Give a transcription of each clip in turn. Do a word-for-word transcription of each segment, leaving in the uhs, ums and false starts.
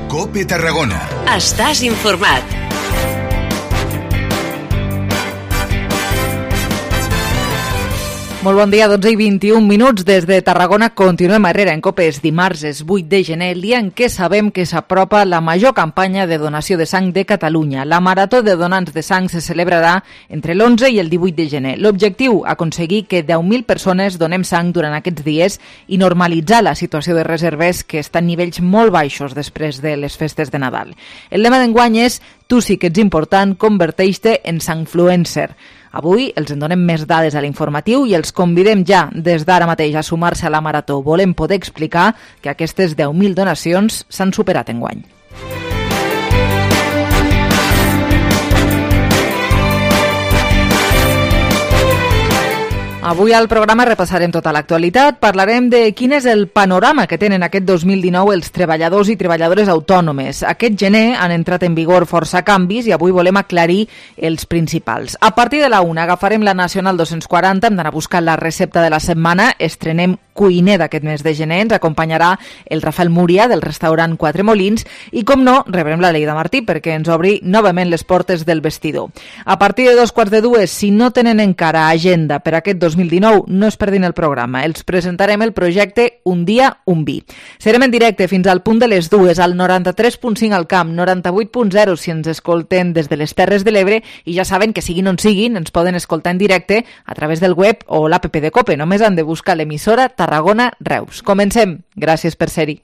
COPE Tarragona. Estàs informat. Molt bon dia, dotze i vint-i-un minuts des de Tarragona. Continuem arrere en COPE. És dimarts, és vuit de gener, el dia en què sabem que s'apropa la major campanya de donació de sang de Catalunya. La Marató de Donants de Sang se celebrarà entre l'onze i el divuit de gener. L'objectiu, aconseguir que deu mil persones donem sang durant aquests dies i normalitzar la situació de reserves que està en nivells molt baixos després de les festes de Nadal. El lema d'enguany és "Tu sí que ets important, converteix-te en sangfluencer". Avui els en donem més dades a l'informatiu i els convidem ja des d'ara mateix a sumar-se a la Marató. Volem poder explicar que aquestes deu mil donacions s'han superat enguany. Avui al programa repassarem tota l'actualitat, parlarem de quin és el panorama que tenen aquest dos mil dinou els treballadors i treballadores autònomes. Aquest gener han entrat en vigor força canvis i avui volem aclarir els principals. A partir de la una agafarem la Nacional dos-cents quaranta, hem d'anar a buscar la recepta de la setmana, estrenem cuiner d'aquest mes de gener, ens acompanyarà el Rafael Múria del restaurant Quatre Molins i, com no, rebrem la Leida Martí perquè ens obri novament les portes del vestidor. A partir de dos quarts de dues, si no tenen encara agenda per aquest dos mil dinou, no es perdin el programa. Els presentarem el projecte Un dia, un vi. Serem en directe fins al punt de les dues, al noranta-tres punt cinc al Camp, noranta-vuit punt zero si ens escolten des de les Terres de l'Ebre, i ja saben que siguin on siguin, ens poden escoltar en directe a través del web o l'app de COPE. Només han de buscar l'emissora Tarragona Reus. Comencem. Gràcies per ser-hi.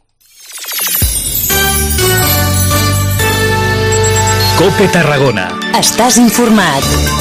COPE Tarragona. Estàs informat.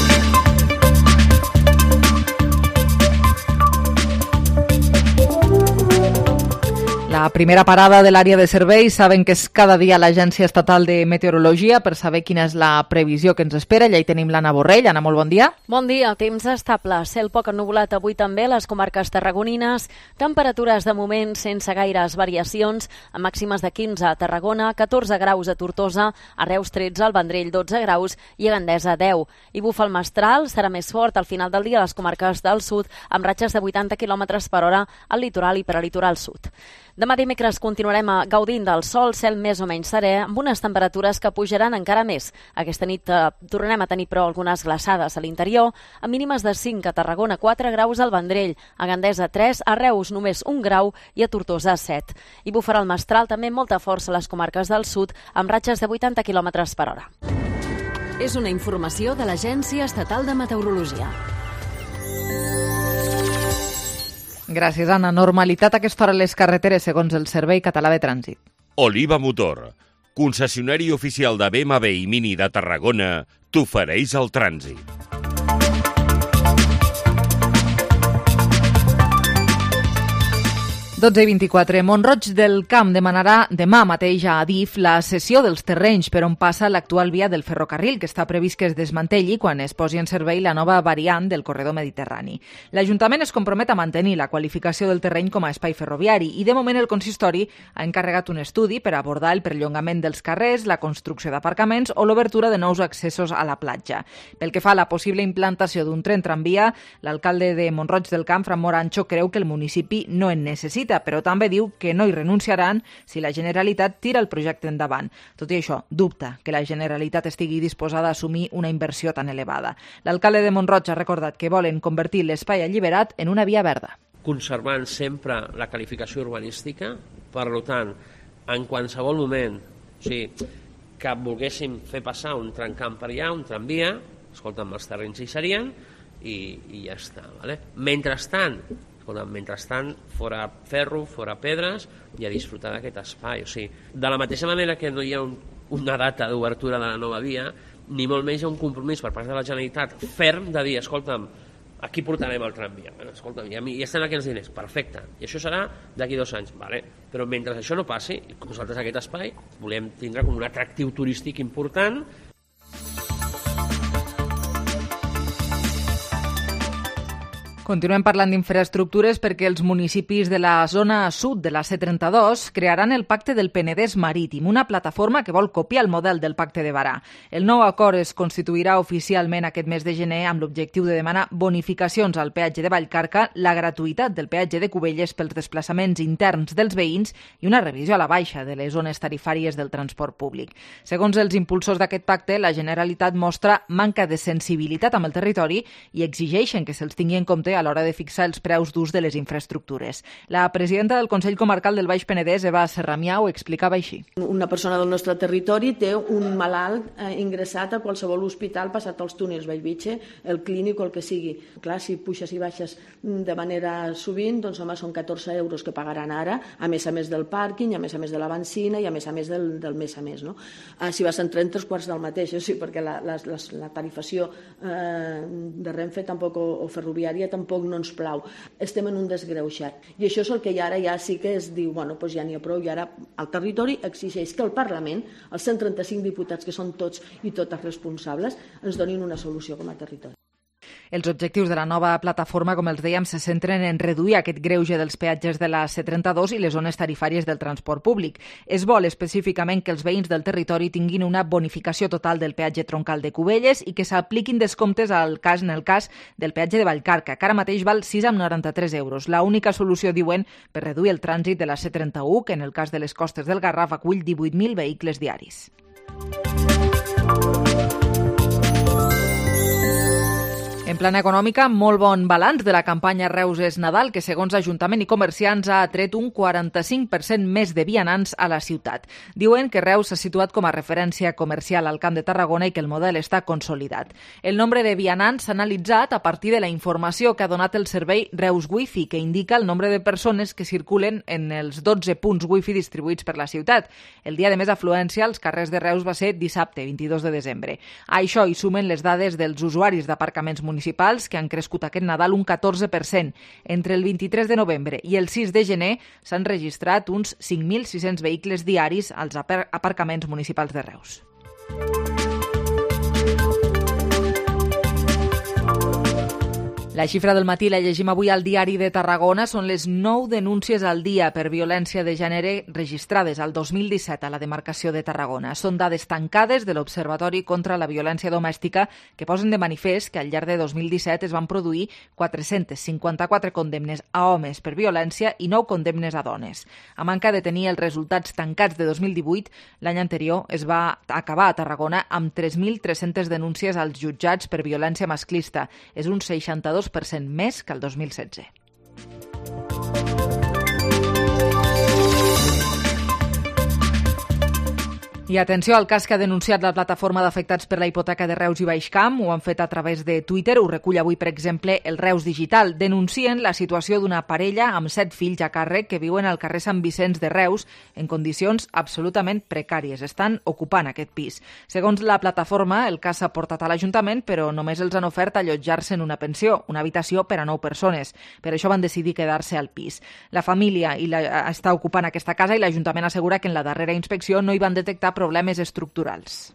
La primera parada de l'àrea de serveis saben que és cada dia l'Agència Estatal de Meteorologia per saber quina és la previsió que ens espera. Ja hi tenim l'Anna Borrell. Anna, molt bon dia. Bon dia. Temps estable. Cel poc ennuvolat avui també a les comarques tarragonines. Temperatures de moment sense gaires variacions, amb màximes de quinze a Tarragona, catorze graus a Tortosa, a Reus tretze, al Vendrell dotze graus i a Gandesa deu. I bufa el mestral, serà més fort al final del dia a les comarques del sud, amb ratxes de vuitanta quilòmetres per hora al litoral i peralitoral sud. Demà dimecres continuarem gaudint del sol, cel més o menys serè, amb unes temperatures que pujaran encara més. Aquesta nit eh, tornem a tenir, però, algunes glaçades a l'interior, amb mínimes de cinc a Tarragona, quatre graus al Vendrell, a Gandesa tres, a Reus només un grau i a Tortosa set. I bufarà el mestral també amb molta força a les comarques del sud, amb ratxes de vuitanta quilòmetres per hora. És una informació de l'Agència Estatal de Meteorologia. Gràcies, Anna. Normalitat a aquesta hora a les carreteres segons el Servei Català de Trànsit. Oliva Motor, concessionari oficial de B M W i Mini de Tarragona, t'ofereix el trànsit. dotze i vint-i-quatre. Mont-roig del Camp demanarà demà mateix a Adif la cessió dels terrenys per on passa l'actual via del ferrocarril, que està previst que es desmantelli quan es posi en servei la nova variant del corredor mediterrani. L'Ajuntament es compromet a mantenir la qualificació del terreny com a espai ferroviari i, de moment, el consistori ha encarregat un estudi per abordar el perllongament dels carrers, la construcció d'aparcaments o l'obertura de nous accessos a la platja. Pel que fa a la possible implantació d'un tren tramvia, l'alcalde de Mont-roig del Camp, Fran Morancho, creu que el municipi no en necessita, però també diu que no hi renunciaran si la Generalitat tira el projecte endavant. Tot i això, dubta que la Generalitat estigui disposada a assumir una inversió tan elevada. L'alcalde de Mont-roig ha recordat que volen convertir l'espai alliberat en una via verda. Conservant sempre la qualificació urbanística, per tant, en qualsevol moment, o sigui, que volguéssim fer passar un tramcamp per allà, un tramvia, escolta'm, els terrenys hi serien i, i ja està. Vale? Mentrestant, Escolta, mentrestant, fora ferro, fora pedres i a disfrutar d'aquest espai. O sigui, de la mateixa manera que no hi ha un, una data d'obertura de la nova via, ni molt menys hi ha un compromís per part de la Generalitat ferm de dir, escolta'm, aquí portarem el tramvia. Bueno, escolta'm, ja, ja estan aquí els diners, perfecte. I això serà d'aquí dos anys, vale? Però mentre això no passi, nosaltres aquest espai volem tindre com un atractiu turístic important. Continuem parlant d'infraestructures perquè els municipis de la zona sud de la C trenta-dos crearan el Pacte del Penedès Marítim, una plataforma que vol copiar el model del Pacte de Barà. El nou acord es constituirà oficialment aquest mes de gener amb l'objectiu de demanar bonificacions al peatge de Vallcarca, la gratuïtat del peatge de Cubelles pels desplaçaments interns dels veïns i una revisió a la baixa de les zones tarifàries del transport públic. Segons els impulsors d'aquest pacte, la Generalitat mostra manca de sensibilitat amb el territori i exigeixen que se'ls tingui en compte a l'hora de fixar els preus d'ús de les infraestructures. La presidenta del Consell Comarcal del Baix Penedès, Eva Serramià, ho explicava així. Una persona del nostre territori té un malalt eh, ingressat a qualsevol hospital passat els túnels Bellvitge, el clínic o el que sigui. Clar, si puixes i baixes de manera sovint, doncs home, són catorze euros que pagaran ara, a més a més del pàrquing, a més a més de la benzina i a més a més del, del mes a mes. No? Ah, si vas entrant tres quarts del mateix, o sigui, perquè la, la, la, la tarifació eh, de Renfe tampoc, o, o ferroviària tampoc no ens plau. Estem en un desgreuixat. I això és el que ara ja sí que es diu, bueno, doncs ja n'hi ha prou, i ara el territori exigeix que el Parlament, els cent trenta-cinc diputats, que són tots i totes responsables, ens donin una solució com a territori. Els objectius de la nova plataforma, com els dèiem, se centren en reduir aquest greuge dels peatges de la C trenta-dos i les zones tarifàries del transport públic. Es vol específicament que els veïns del territori tinguin una bonificació total del peatge troncal de Cubelles i que s'apliquin descomptes al cas en el cas del peatge de Vallcarca, que ara mateix val sis coma noranta-tres euros. La única solució, diuen, per reduir el trànsit de la C trenta-u, que en el cas de les costes del Garraf acull divuit mil vehicles diaris. En plana econòmica, molt bon balanç de la campanya Reus és Nadal, que segons Ajuntament i comerciants ha atret un quaranta-cinc per cent més de vianants a la ciutat. Diuen que Reus s'ha situat com a referència comercial al Camp de Tarragona i que el model està consolidat. El nombre de vianants s'ha analitzat a partir de la informació que ha donat el servei Reus Wifi, que indica el nombre de persones que circulen en els dotze punts Wifi distribuïts per la ciutat. El dia de més afluència als carrers de Reus va ser dissabte, vint-i-dos de desembre. A això hi sumen les dades dels usuaris d'aparcaments municipals municipals, que han crescut aquest Nadal un catorze per cent. Entre el vint-i-tres de novembre i el sis de gener s'han registrat uns cinc mil sis-cents vehicles diaris als aparcaments municipals de Reus. La xifra del matí la llegim avui al Diari de Tarragona. Són les nou denúncies al dia per violència de gènere registrades al dos mil disset a la demarcació de Tarragona. Són dades tancades de l'Observatori contra la Violència Domèstica que posen de manifest que al llarg de dos mil disset es van produir quatre-cents cinquanta-quatre condemnes a homes per violència i nou condemnes a dones. A manca de tenir els resultats tancats de dos mil divuit, l'any anterior es va acabar a Tarragona amb tres mil tres-centes denúncies als jutjats per violència masclista. És un seixanta-dos per cent més que el dos mil setze. I atenció al cas que ha denunciat la plataforma d'afectats per la hipoteca de Reus i Baixcamp. Ho han fet a través de Twitter. Ho recull avui, per exemple, el Reus Digital. Denuncien la situació d'una parella amb set fills a càrrec que viuen al carrer Sant Vicenç de Reus en condicions absolutament precàries. Estan ocupant aquest pis. Segons la plataforma, el cas s'ha portat a l'Ajuntament, però només els han ofert allotjar-se en una pensió, una habitació per a nou persones. Per això van decidir quedar-se al pis. La família i la, està ocupant aquesta casa i l'Ajuntament assegura que en la darrera inspecció no hi van detectar problemes estructurals.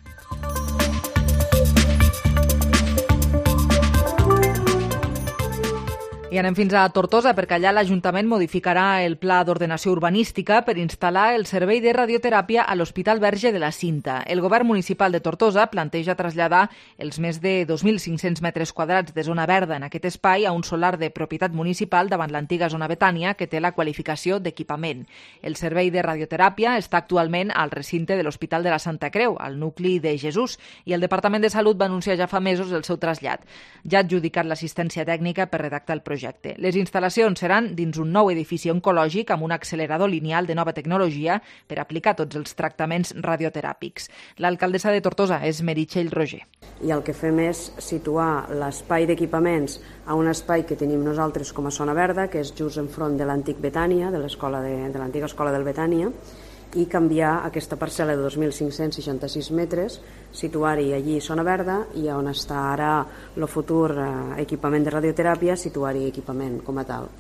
I anem fins a Tortosa, perquè allà l'Ajuntament modificarà el pla d'ordenació urbanística per instal·lar el servei de radioteràpia a l'Hospital Verge de la Cinta. El govern municipal de Tortosa planteja traslladar els més de dos mil cinc-cents metres quadrats de zona verda en aquest espai a un solar de propietat municipal davant l'antiga zona Betània, que té la qualificació d'equipament. El servei de radioteràpia està actualment al recinte de l'Hospital de la Santa Creu, al nucli de Jesús, i el Departament de Salut va anunciar ja fa mesos el seu trasllat. Ja ha adjudicat l'assistència tècnica per redactar el projecte. Les instal·lacions seran dins un nou edifici oncològic amb un accelerador lineal de nova tecnologia per aplicar tots els tractaments radioteràpics. L'alcaldessa de Tortosa és Meritxell Roger. I el que fem és situar l'espai d'equipaments a un espai que tenim nosaltres com a zona verda, que és just enfront de l'antic Betània, de l'escola de, de l'antiga escola del Betània, i canviar aquesta parcel·la de dos mil cinc-cents seixanta-sis metres, situar-hi allí zona verda, i on està ara el futur eh, equipament de radioteràpia, situar-hi equipament com a tal.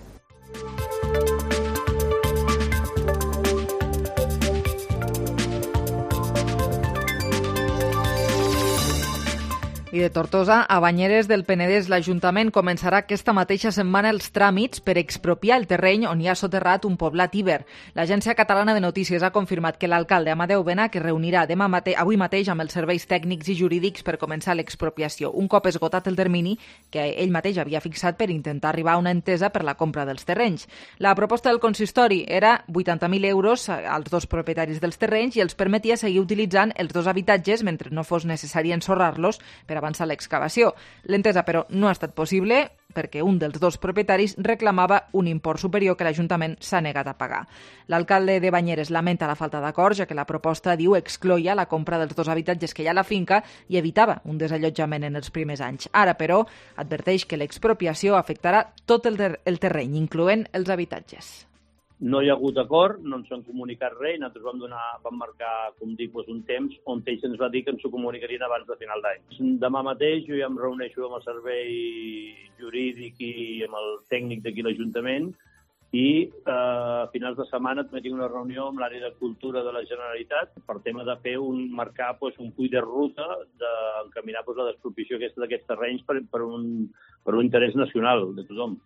I de Tortosa a Banyeres del Penedès, l'Ajuntament començarà aquesta mateixa setmana els tràmits per expropiar el terreny on hi ha soterrat un poblat iber. L'Agència Catalana de Notícies ha confirmat que l'alcalde Amadeu Benach es reunirà demà mate avui mateix amb els serveis tècnics i jurídics per començar l'expropiació, un cop esgotat el termini que ell mateix havia fixat per intentar arribar a una entesa per la compra dels terrenys. La proposta del consistori era vuitanta mil euros als dos propietaris dels terrenys i els permetia seguir utilitzant els dos habitatges mentre no fos necessari ensorrar-los per avançar l'excavació. L'entesa, però, no ha estat possible perquè un dels dos propietaris reclamava un import superior que l'Ajuntament s'ha negat a pagar. L'alcalde de Banyeres lamenta la falta d'acord, ja que la proposta, diu, excloïa la compra dels dos habitatges que hi ha a la finca i evitava un desallotjament en els primers anys. Ara, però, adverteix que l'expropiació afectarà tot el, ter el terreny, incloent els habitatges. No hi ha hagut acord, no ens han comunicat res i nosaltres vam, donar, vam marcar, com dic, un temps on ells ens va dir que ens ho comunicarien abans de final d'any. Demà mateix jo ja em reuneixo amb el servei jurídic i amb el tècnic d'aquí l'Ajuntament i eh, a finals de setmana també tinc una reunió amb l'àrea de cultura de la Generalitat per tema de fer un, marcar pues, un full de ruta d'encaminar pues, la despropiació d'aquests terrenys per, per, un, per un interès nacional de tothom.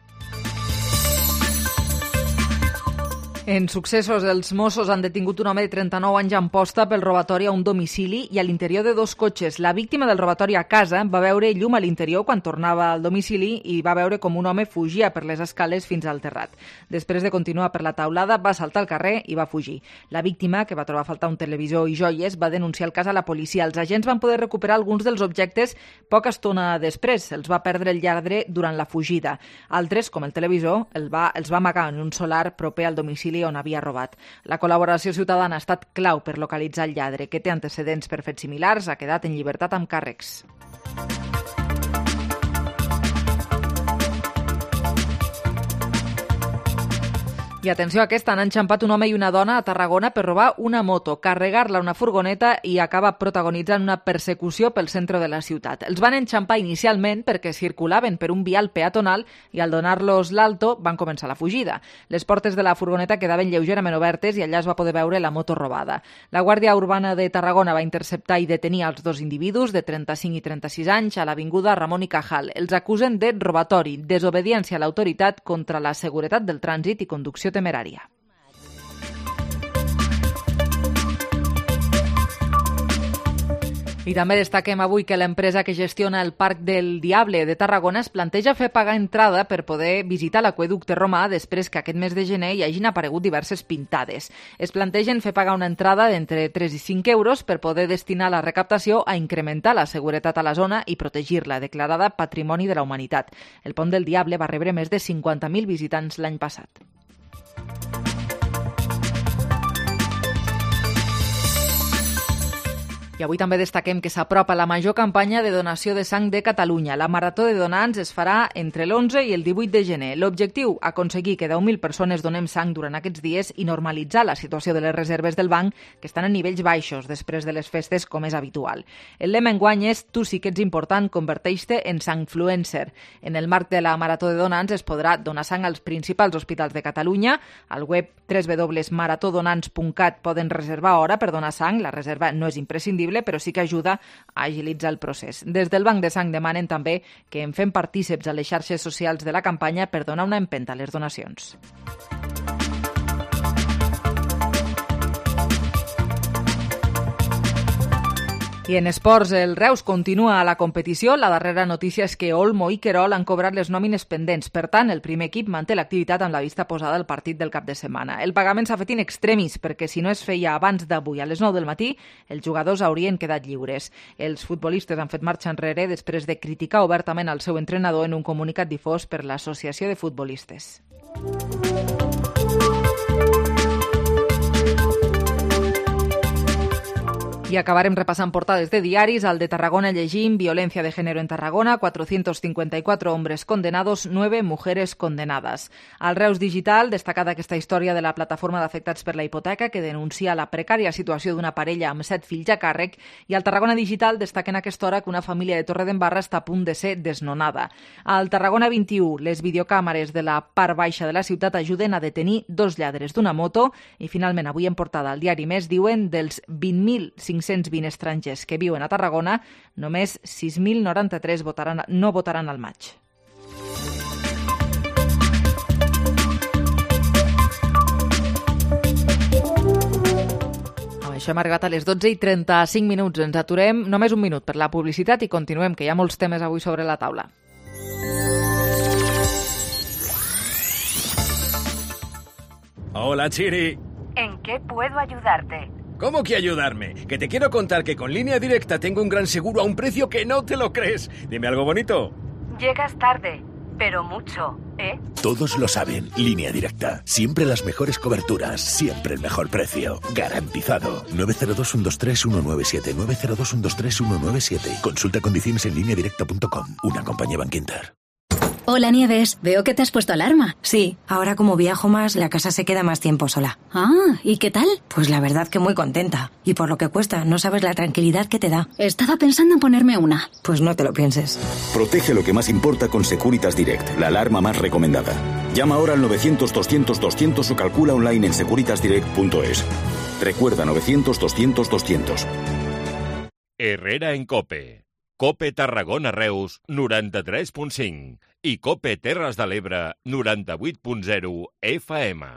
En successos, els Mossos han detingut un home de trenta-nou anys a Amposta pel robatori a un domicili i a l'interior de dos cotxes. La víctima del robatori a casa va veure llum a l'interior quan tornava al domicili i va veure com un home fugia per les escales fins al terrat. Després de continuar per la taulada, va saltar al carrer i va fugir. La víctima, que va trobar a faltar un televisor i joies, va denunciar el cas a la policia. Els agents van poder recuperar alguns dels objectes poca estona després. Els va perdre el lladre durant la fugida. Altres, com el televisor, el va, els va amagar en un solar proper al domicili on havia robat. La col·laboració ciutadana ha estat clau per localitzar el lladre, que té antecedents per fets similars, ha quedat en llibertat amb càrrecs. I atenció a aquesta, han enxampat un home i una dona a Tarragona per robar una moto, carregar-la a una furgoneta i acabar protagonitzant una persecució pel centre de la ciutat. Els van enxampar inicialment perquè circulaven per un vial peatonal i al donar-los l'alto van començar la fugida. Les portes de la furgoneta quedaven lleugerament obertes i allà es va poder veure la moto robada. La Guàrdia Urbana de Tarragona va interceptar i detenir els dos individus de trenta-cinc i trenta-sis anys a l'avinguda Ramon i Cajal. Els acusen de robatori, desobediència a l'autoritat contra la seguretat del trànsit i conducció temerària. I també destaquem avui que l'empresa que gestiona el Parc del Diable de Tarragona es planteja fer pagar entrada per poder visitar l'aqüeducte romà després que aquest mes de gener hi hagin aparegut diverses pintades. Es plantegen fer pagar una entrada d'entre tres i cinc euros per poder destinar la recaptació a incrementar la seguretat a la zona i protegir-la, declarada Patrimoni de la Humanitat. El Pont del Diable va rebre més de cinquanta mil visitants l'any passat. I avui també destaquem que s'apropa la major campanya de donació de sang de Catalunya. La Marató de Donants es farà entre l'onze i el divuit de gener. L'objectiu, aconseguir que deu mil persones donem sang durant aquests dies i normalitzar la situació de les reserves del banc, que estan a nivells baixos després de les festes, com és habitual. El lema enguany és «Tu sí que ets important, converteix-te en sangfluencer». En el marc de la Marató de Donants es podrà donar sang als principals hospitals de Catalunya. Al web w w w punt maratodonants punt cat poden reservar hora per donar sang. La reserva no és imprescindible, però sí que ajuda a agilitzar el procés. Des del Banc de Sang demanen també que en fem partíceps a les xarxes socials de la campanya per donar una empenta a les donacions. I en esports, el Reus continua a la competició. La darrera notícia és que Olmo i Querol han cobrat les nòmines pendents. Per tant, el primer equip manté l'activitat amb la vista posada al partit del cap de setmana. El pagament s'ha fet in extremis, perquè si no es feia abans d'avui a les nou del matí, els jugadors haurien quedat lliures. Els futbolistes han fet marxa enrere després de criticar obertament al seu entrenador en un comunicat difós per l'Associació de Futbolistes. I acabarem repassant portades de diaris. Al de Tarragona llegim violencia de género en Tarragona, cuatrocientos cincuenta y cuatro hombres condenados, nueve mujeres condenadas. Al Reus Digital, destacada aquesta història de la plataforma d'afectats per la hipoteca que denuncia la precària situació d'una parella amb set fills a càrrec, i al Tarragona Digital destaquen a aquesta hora que una família de Torredembarra està a punt de ser desnonada. Al Tarragona vint-i-u, les videocàmeres de la part baixa de la ciutat ajuden a detenir dos lladres d'una moto, i finalment avui en portada al diari Més diuen dels vint mil cinc cinc-cents vint estrangers que viuen a Tarragona, només sis mil noranta-tres votaran, no votaran al maig. Amb això hem arribat a les dotze i trenta-cinc minuts. Ens aturem només un minut per la publicitat i continuem, que hi ha molts temes avui sobre la taula. Hola, Chiri. ¿En qué puedo ayudarte? ¿Cómo que ayudarme? Que te quiero contar que con Línea Directa tengo un gran seguro a un precio que no te lo crees. Dime algo bonito. Llegas tarde, pero mucho, ¿eh? Todos lo saben. Línea Directa. Siempre las mejores coberturas. Siempre el mejor precio. Garantizado. nueve cero dos, uno dos tres, uno nueve siete. nueve cero dos, uno dos tres, uno nueve siete. Consulta condiciones en línea directa punto com. Una compañía Bankinter. Hola, Nieves. Veo que te has puesto alarma. Sí, ahora como viajo más, la casa se queda más tiempo sola. Ah, ¿y qué tal? Pues la verdad que muy contenta. Y por lo que cuesta, no sabes la tranquilidad que te da. Estaba pensando en ponerme una. Pues no te lo pienses. Protege lo que más importa con Securitas Direct, la alarma más recomendada. Llama ahora al novecientos, doscientos, doscientos o calcula online en securitas direct punto es. Recuerda novecientos, doscientos, doscientos. Herrera en COPE. COPE Tarragona Reus noranta-tres punt cinc i COPE Terres de l'Ebre noranta-vuit punt zero F M.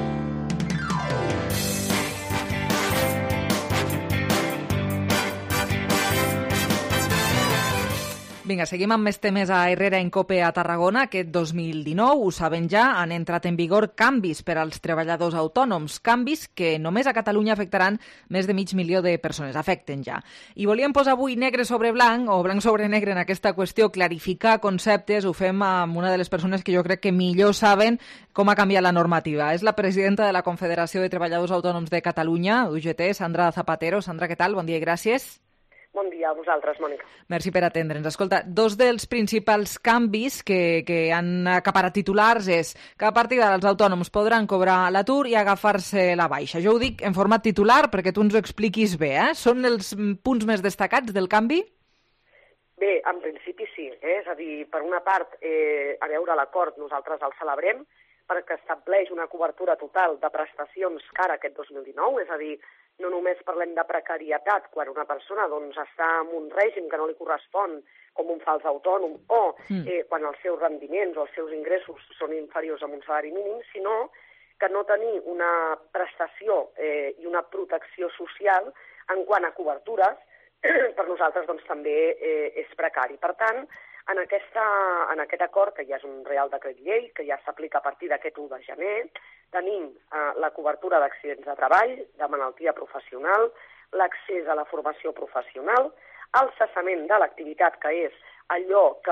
Vinga, seguim amb més temes a Herrera en COPE a Tarragona. Aquest dos mil dinou, ho saben ja, han entrat en vigor canvis per als treballadors autònoms, canvis que només a Catalunya afectaran més de mig milió de persones, afecten ja. I volíem posar avui negre sobre blanc, o blanc sobre negre en aquesta qüestió, clarificar conceptes, ho fem amb una de les persones que jo crec que millor saben com ha canviat la normativa. És la presidenta de la Confederació de Treballadors Autònoms de Catalunya, U G T, Sandra Zapatero. Sandra, què tal? Bon dia i gràcies. Bon dia a vosaltres, Mònica. Merci per atendre'ns. Escolta, dos dels principals canvis que, que han acaparat titulars és que a partir d'ara els autònoms podran cobrar l'atur i agafar-se la baixa. Jo ho dic en format titular perquè tu ens ho expliquis bé, eh? Són els punts més destacats del canvi? Bé, en principi sí, eh? És a dir, per una part, eh, a veure l'acord, nosaltres el celebrem perquè estableix una cobertura total de prestacions cara aquest dos mil dinou, és a dir, no només parlem de precarietat quan una persona doncs, està en un règim que no li correspon com un fals autònom o eh, quan els seus rendiments o els seus ingressos són inferiors a un salari mínim, sinó que no tenir una prestació eh, i una protecció social en quant a cobertures per nosaltres doncs, també eh, és precari. Per tant, en, aquesta, en aquest acord, que ja és un Real Decret Llei, que ja s'aplica a partir d'aquest u de gener, tenim eh, la cobertura d'accidents de treball, de malaltia professional, l'accés a la formació professional, el cessament de l'activitat, que és allò que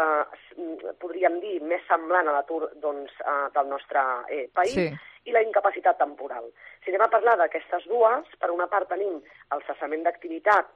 podríem dir més semblant a l'atur doncs, eh, del nostre eh, país, sí. I la incapacitat temporal. Si anem a parlar d'aquestes dues, per una part tenim el cessament d'activitat,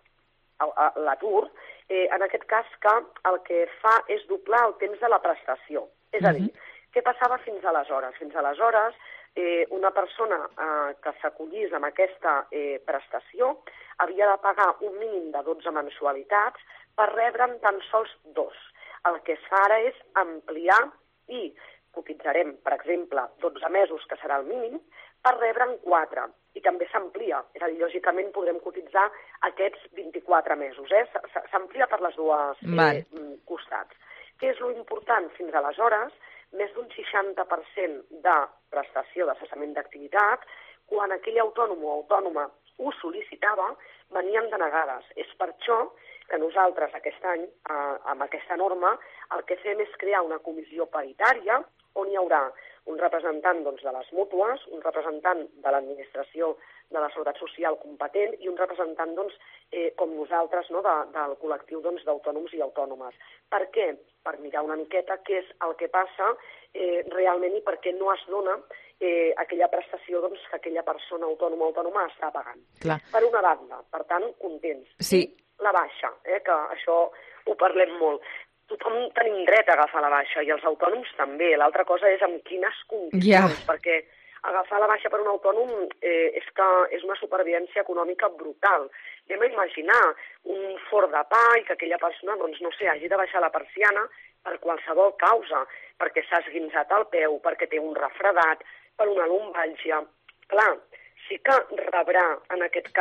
l'atur, eh, en aquest cas que el que fa és doblar el temps de la prestació. És a dir, uh-huh. què passava fins aleshores? Fins aleshores, eh, una persona eh, que s'acollís amb aquesta eh, prestació havia de pagar un mínim de dotze mensualitats per rebre'n tan sols dos. El que es fa ara és ampliar i cotitzarem, per exemple, dotze mesos, que serà el mínim, per rebre'n quatre. I també s'amplia, és a dir, lògicament podrem cotitzar aquests vint-i-quatre mesos, eh? S'amplia per les dues eh, costats. Què és l'important? Fins aleshores, més d'un seixanta per cent de prestació de cessament d'activitat, quan aquell autònom o autònoma ho sol·licitava, venien denegades. És per això que nosaltres aquest any, eh, amb aquesta norma, el que fem és crear una comissió paritària on hi haurà un representant doncs, de les mútues, un representant de l'administració de la Seguretat Social competent i un representant, doncs, eh, com nosaltres, no, de, del col·lectiu doncs, d'autònoms i autònomes. Per què? Per mirar una miqueta què és el que passa eh, realment i per què no es dona eh, aquella prestació doncs, que aquella persona autònoma o autònoma està pagant. Clar. Per una banda, per tant, contents. Sí. I la baixa, eh, que això ho parlem molt. Tothom tenim dret a agafar la baixa i els autònoms també. L'altra cosa és amb quines condicions, yeah. perquè agafar la baixa per un autònom eh, és que és una supervivència econòmica brutal. Anem a imaginar un forn de pa i que aquella persona, doncs, no sé, hagi de baixar la persiana per qualsevol causa, perquè s'ha esguinçat el peu, perquè té un refredat, per una lumbàlgia. Clar, sí que rebrà, en aquest cas,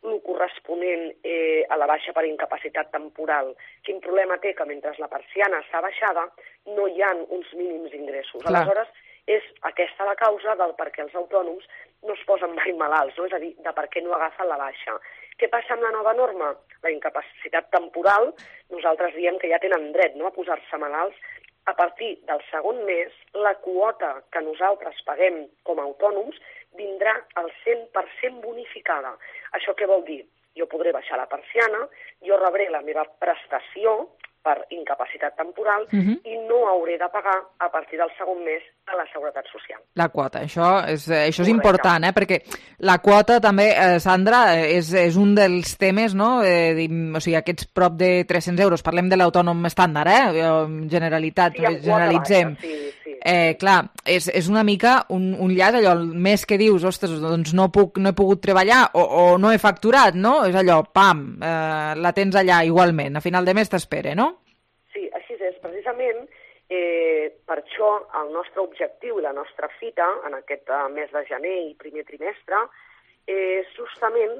el corresponent eh, a la baixa per incapacitat temporal. Quin problema té? Que mentre la persiana està baixada no hi ha uns mínims ingressos. Clar. Aleshores, és aquesta la causa del per què els autònoms no es posen mai malalts, no? És a dir, de per què no agafen la baixa. Què passa amb la nova norma? La incapacitat temporal, nosaltres diem que ja tenen dret, no?, a posar-se malalts. A partir del segon mes, la quota que nosaltres paguem com a autònoms vindrà al cent per cent bonificada. Això què vol dir? Jo podré baixar la persiana, jo rebré la meva prestació per incapacitat temporal Uh-huh. i no hauré de pagar a partir del segon mes a la Seguretat Social. La quota, això és, això és important, eh? Perquè la quota també, eh, Sandra, és, és un dels temes, no? Eh, dim, o sigui, aquests prop de tres-cents euros, parlem de l'autònom estàndard, eh? Generalitat, Sí, amb quota generalitzem. baixa, sí, sí. Eh, clar, és, és una mica un, un llaç, allò, el mes que dius, ostres, doncs no, puc, no he pogut treballar o, o no he facturat, no? És allò, pam, eh, la tens allà igualment, a final de mes t'espera, no? Sí, així és. Precisament, eh, per això el nostre objectiu i la nostra fita en aquest eh, mes de gener i primer trimestre és eh, justament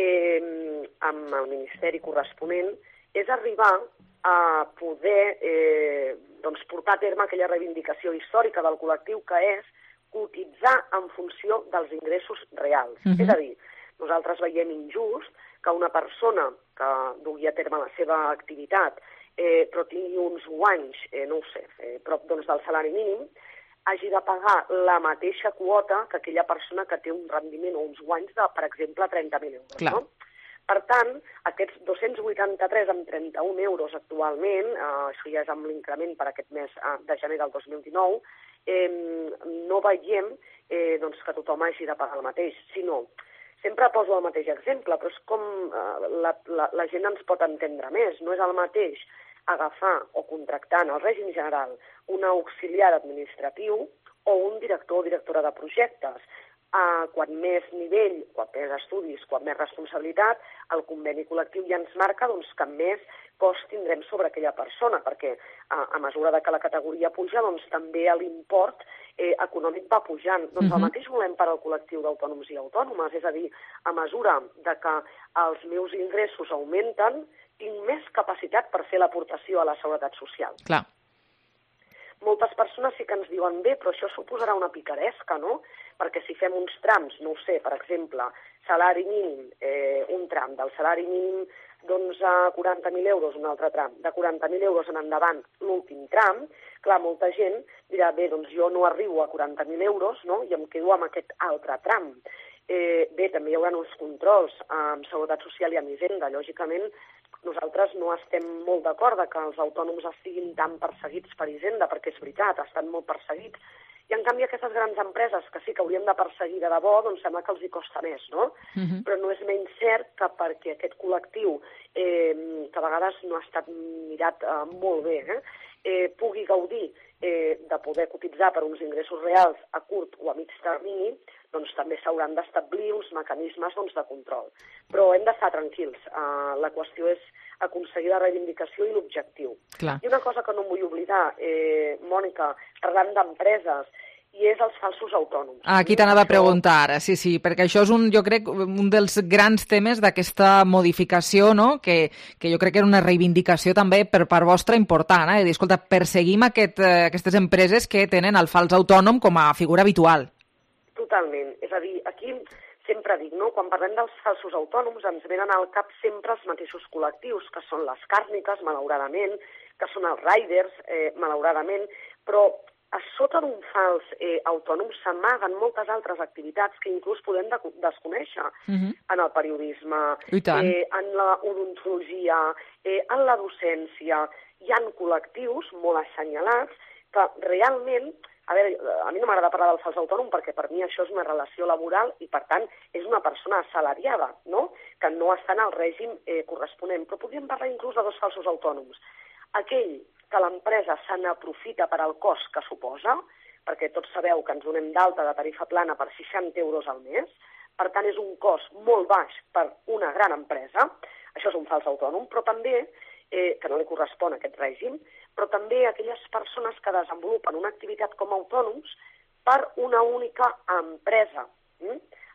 eh, amb el Ministeri corresponent és arribar a poder eh, doncs, portar a terme aquella reivindicació històrica del col·lectiu que és cotitzar en funció dels ingressos reals. Mhm. És a dir, nosaltres veiem injust que una persona que dugui a terme la seva activitat eh, però tingui uns guanys, eh, no ho sé, eh, prop doncs, del salari mínim, hagi de pagar la mateixa quota que aquella persona que té un rendiment o uns guanys de, per exemple, trenta mil euros. Clar. No? Per tant, aquests dos-cents vuitanta-tres coma trenta-un euros actualment, eh, això ja és amb l'increment per aquest mes eh, de gener del dos mil dinou, eh, no veiem eh, doncs, que tothom hagi de pagar el mateix, sinó sempre poso el mateix exemple, però és com eh, la, la, la gent ens pot entendre més. No és el mateix agafar o contractar en el règim general un auxiliar administratiu o un director o directora de projectes. Uh, quan més nivell, quan més estudis, quan més responsabilitat, el conveni col·lectiu ja ens marca doncs, que més cost tindrem sobre aquella persona, perquè uh, a mesura de que la categoria puja, doncs, també l'import eh, econòmic va pujant. Doncs Mhm. el mateix volem per al col·lectiu d'autònoms i autònomes, és a dir, a mesura de que els meus ingressos augmenten, tinc més capacitat per fer l'aportació a la Seguretat Social. Clar. Moltes persones sí que ens diuen, bé, però això suposarà una picaresca, no? Perquè si fem uns trams, no ho sé, per exemple, salari mínim, eh, un tram del salari mínim doncs, a quaranta mil euros, un altre tram, de quaranta mil euros en endavant, l'últim tram, clar, molta gent dirà, bé, doncs jo no arribo a quaranta mil euros, no?, i em quedo amb aquest altre tram. Eh, bé, també hi haurà uns controls amb Seguretat Social i amb Hisenda. Lògicament, nosaltres no estem molt d'acord que els autònoms estiguin tan perseguits per Hisenda, perquè és veritat, estan molt perseguits. I, en canvi, aquestes grans empreses que sí que haurien de perseguir de debò, doncs sembla que els hi costa més, no? Mhm. Però no és menys cert que perquè aquest col·lectiu, eh, que a vegades no ha estat mirat eh, molt bé, eh, eh, pugui gaudir eh, de poder cotitzar per uns ingressos reals a curt o a mig termini, doncs també s'hauran d'establir uns mecanismes doncs, de control. Però hem d'estar tranquils. Uh, la qüestió és aconseguir la reivindicació i l'objectiu. Clar. I una cosa que no em vull oblidar, eh, Mònica, parlant d'empreses, i és els falsos autònoms. Aquí t'anava a preguntar ara, sí, sí, perquè això és, un, jo crec, un dels grans temes d'aquesta modificació, no?, que, que jo crec que era una reivindicació també per part vostra important, eh? De dir, escolta, perseguim aquest, eh, aquestes empreses que tenen el fals autònom com a figura habitual. Totalment. És a dir, aquí sempre dic, no?, quan parlem dels falsos autònoms ens venen al cap sempre els mateixos col·lectius, que són les càrniques, malauradament, que són els riders, eh, malauradament, però a sota d'un fals eh, autònom s'amaguen moltes altres activitats que inclús podem de desconèixer. Mhm. En el periodisme, I tant. eh, en la odontologia, eh, en la docència. Hi ha col·lectius molt assenyalats que realment, a veure, a mi no m'agrada parlar del fals autònom perquè per mi això és una relació laboral i per tant és una persona assalariada, no?, que no està en el règim eh, corresponent. Però podríem parlar inclús de dos falsos autònoms. Aquell que l'empresa se n'aprofita per al cost que suposa, perquè tots sabeu que ens donem d'alta de tarifa plana per seixanta euros al mes, per tant és un cost molt baix per una gran empresa, això és un fals autònom, però també, eh, que no li correspon a aquest règim, però també aquelles persones que desenvolupen una activitat com a autònoms per una única empresa. Mm?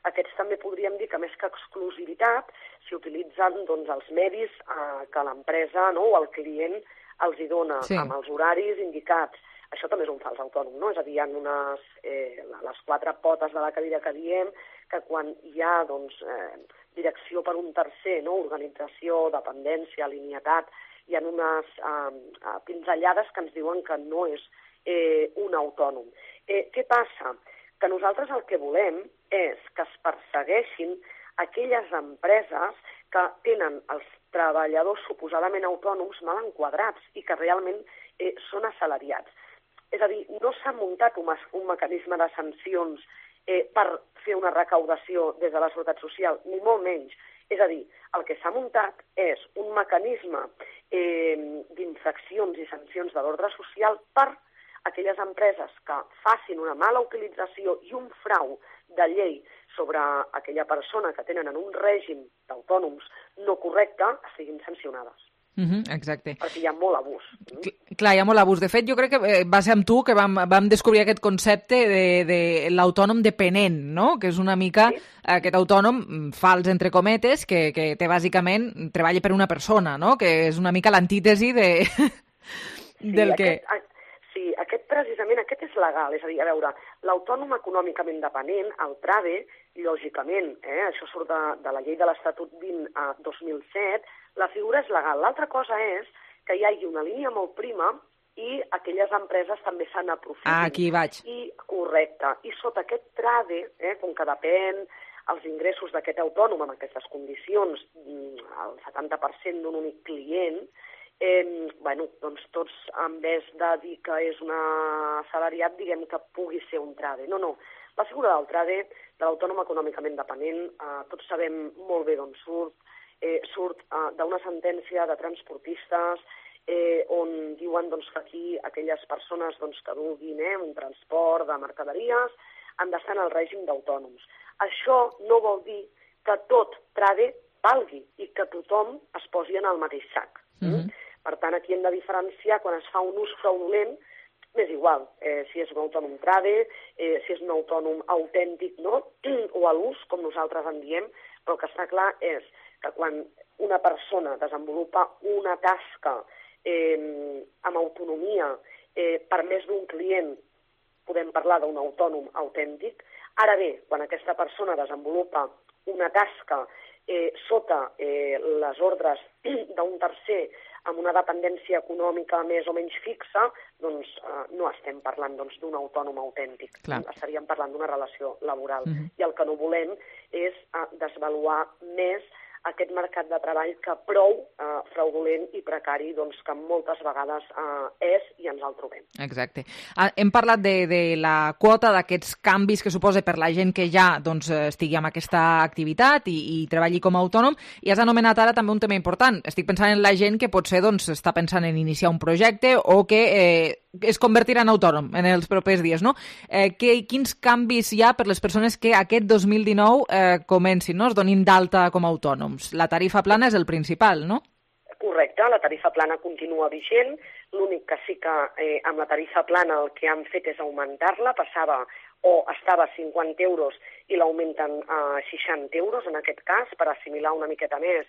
aquests també podríem dir que més que exclusivitat s'hi utilitzen doncs, els medis eh, que l'empresa, no, o el client els hi dona, sí, amb els horaris indicats. Això també és un fals autònom, no? És a dir, hi ha unes, eh, les quatre potes de la cadira que diem, que quan hi ha doncs, eh, direcció per un tercer, no? Organització, dependència, lineatat, hi ha unes eh, pinzellades que ens diuen que no és eh, un autònom. Eh, què passa? Que nosaltres el que volem és que es persegueixin aquelles empreses que tenen els treballadors suposadament autònoms mal enquadrats i que realment eh, són assalariats. És a dir, no s'ha muntat un, un mecanisme de sancions eh, per fer una recaudació des de la Seguretat Social, ni molt menys. És a dir, el que s'ha muntat és un mecanisme eh, d'infraccions i sancions de l'ordre social per aquelles empreses que facin una mala utilització i un frau de llei sobre aquella persona que tenen en un règim d'autònoms no correcte, siguin sancionades. Uh-huh, exacte. Perquè hi ha molt abús. Clar, hi ha molt abús. De fet, jo crec que va ser amb tu que vam, vam descobrir aquest concepte de, de l'autònom dependent, no? Que és una mica sí, aquest autònom fals, entre cometes, que, que té bàsicament treballa per una persona, no? Que és una mica l'antítesi de... sí, del aquest, que... Sí, aquest precisament, aquest és legal, és a dir, a veure, l'autònom econòmicament dependent, el TRADE, lògicament, eh, això surt de, de la llei de l'Estatut vint a dos mil set, la figura és legal. L'altra cosa és que hi hagi una línia molt prima i aquelles empreses també se n'aprofiten. Ah, aquí vaig. I, correcte. I sota aquest TRADE, eh, com que depèn els ingressos d'aquest autònom amb aquestes condicions, el setanta per cent d'un únic client, Eh, bueno, doncs tots, en vez de dir que és un assalariat, diguem que pugui ser un TRADE. No, no. La figura del TRADE, de l'autònom econòmicament dependent, eh, tots sabem molt bé d'on surt. Eh, surt eh, d'una sentència de transportistes eh, on diuen doncs, que aquí aquelles persones doncs, que duguin eh, un transport de mercaderies han d'estar en el règim d'autònoms. Això no vol dir que tot TRADE valgui i que tothom es posi en el mateix sac. Mm-hmm. Per tant, aquí hem de diferenciar quan es fa un ús fraudulent, m'és igual, eh, si és un autònom TRADE, eh, si és un autònom autèntic, no? O a l'ús, com nosaltres en diem, però el que està clar és que quan una persona desenvolupa una tasca eh, amb autonomia eh, per més d'un client, podem parlar d'un autònom autèntic. Ara bé, quan aquesta persona desenvolupa una tasca eh, sota eh, les ordres d'un tercer amb una dependència econòmica més o menys fixa, doncs eh, no estem parlant doncs, d'un autònom autèntic. Clar. Estaríem parlant d'una relació laboral. Uh-huh. I el que no volem és eh, desvaluar més aquest mercat de treball que prou eh, fraudulent i precari doncs, que moltes vegades eh, és i ens el trobem. Exacte. Ah, hem parlat de, de la quota d'aquests canvis que suposa per la gent que ja doncs, estigui amb aquesta activitat i, i treballi com a autònom, i has anomenat ara també un tema important. Estic pensant en la gent que potser doncs, està pensant en iniciar un projecte o que eh, es convertirà en autònom en els propers dies, no? Eh, que, quins canvis hi ha per les persones que aquest dos mil dinou eh, comencin, no? Es donin d'alta com a autònoms? La tarifa plana és el principal, no? Correcte, la tarifa plana continua vigent. L'únic que sí que eh, amb la tarifa plana el que han fet és augmentar-la, passava o estava a cinquanta euros i l'augmenten a seixanta euros en aquest cas, per assimilar una miqueta més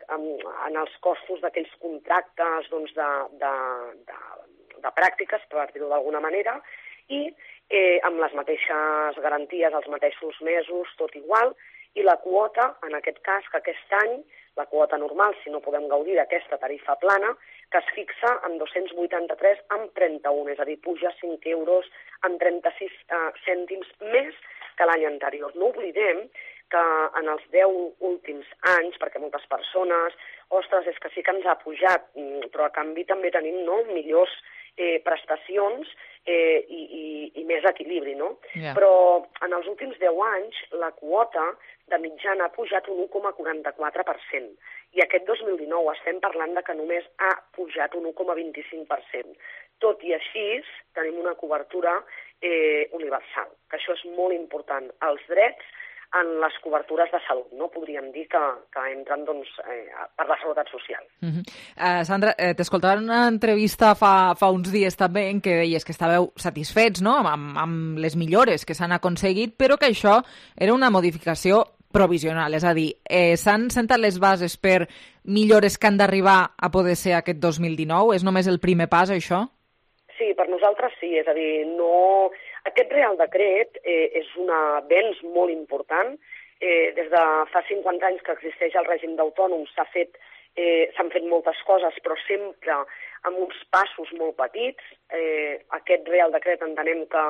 en els costos d'aquells contractes doncs, de, de, de, de pràctiques, per dir-ho d'alguna manera, i eh, amb les mateixes garanties, els mateixos mesos, tot igual, i la quota, en aquest cas, que aquest any, la quota normal, si no podem gaudir d'aquesta tarifa plana, que es fixa en dos-cents vuitanta-tres amb trenta-un, és a dir, puja cinc euros amb trenta-sis eh, cèntims més que l'any anterior. No oblidem que en els deu últims anys, perquè moltes persones, ostres, és que sí que ens ha pujat, però a canvi també tenim no, millors eh, prestacions eh, i, i, i més equilibri, no? Yeah. Però en els últims deu anys la quota de mitjana ha pujat un u coma quaranta-quatre per cent i aquest dos mil dinou estem parlant de que només ha pujat un u coma vint-i-cinc per cent. Tot i així tenim una cobertura eh, universal, que això és molt important. Els drets en les cobertures de salut, no? Podríem dir que, que entren doncs, eh, per la seguretat social. Uh -huh. uh, Sandra, eh, t'escoltava en una entrevista fa, fa uns dies també en què deies que estàveu satisfets, no?, amb, amb les millores que s'han aconseguit, però que això era una modificació provisional, és a dir, eh, s'han sentat les bases per millores que han d'arribar a poder ser aquest dos mil dinou? És només el primer pas, això? Sí, per nosaltres sí, és a dir, no... Aquest Real Decret eh, és un avenç molt important. Eh, des de fa cinquanta anys que existeix el règim d'autònoms s'ha fet, eh, s'han fet moltes coses, però sempre amb uns passos molt petits. Eh, aquest Real Decret entenem que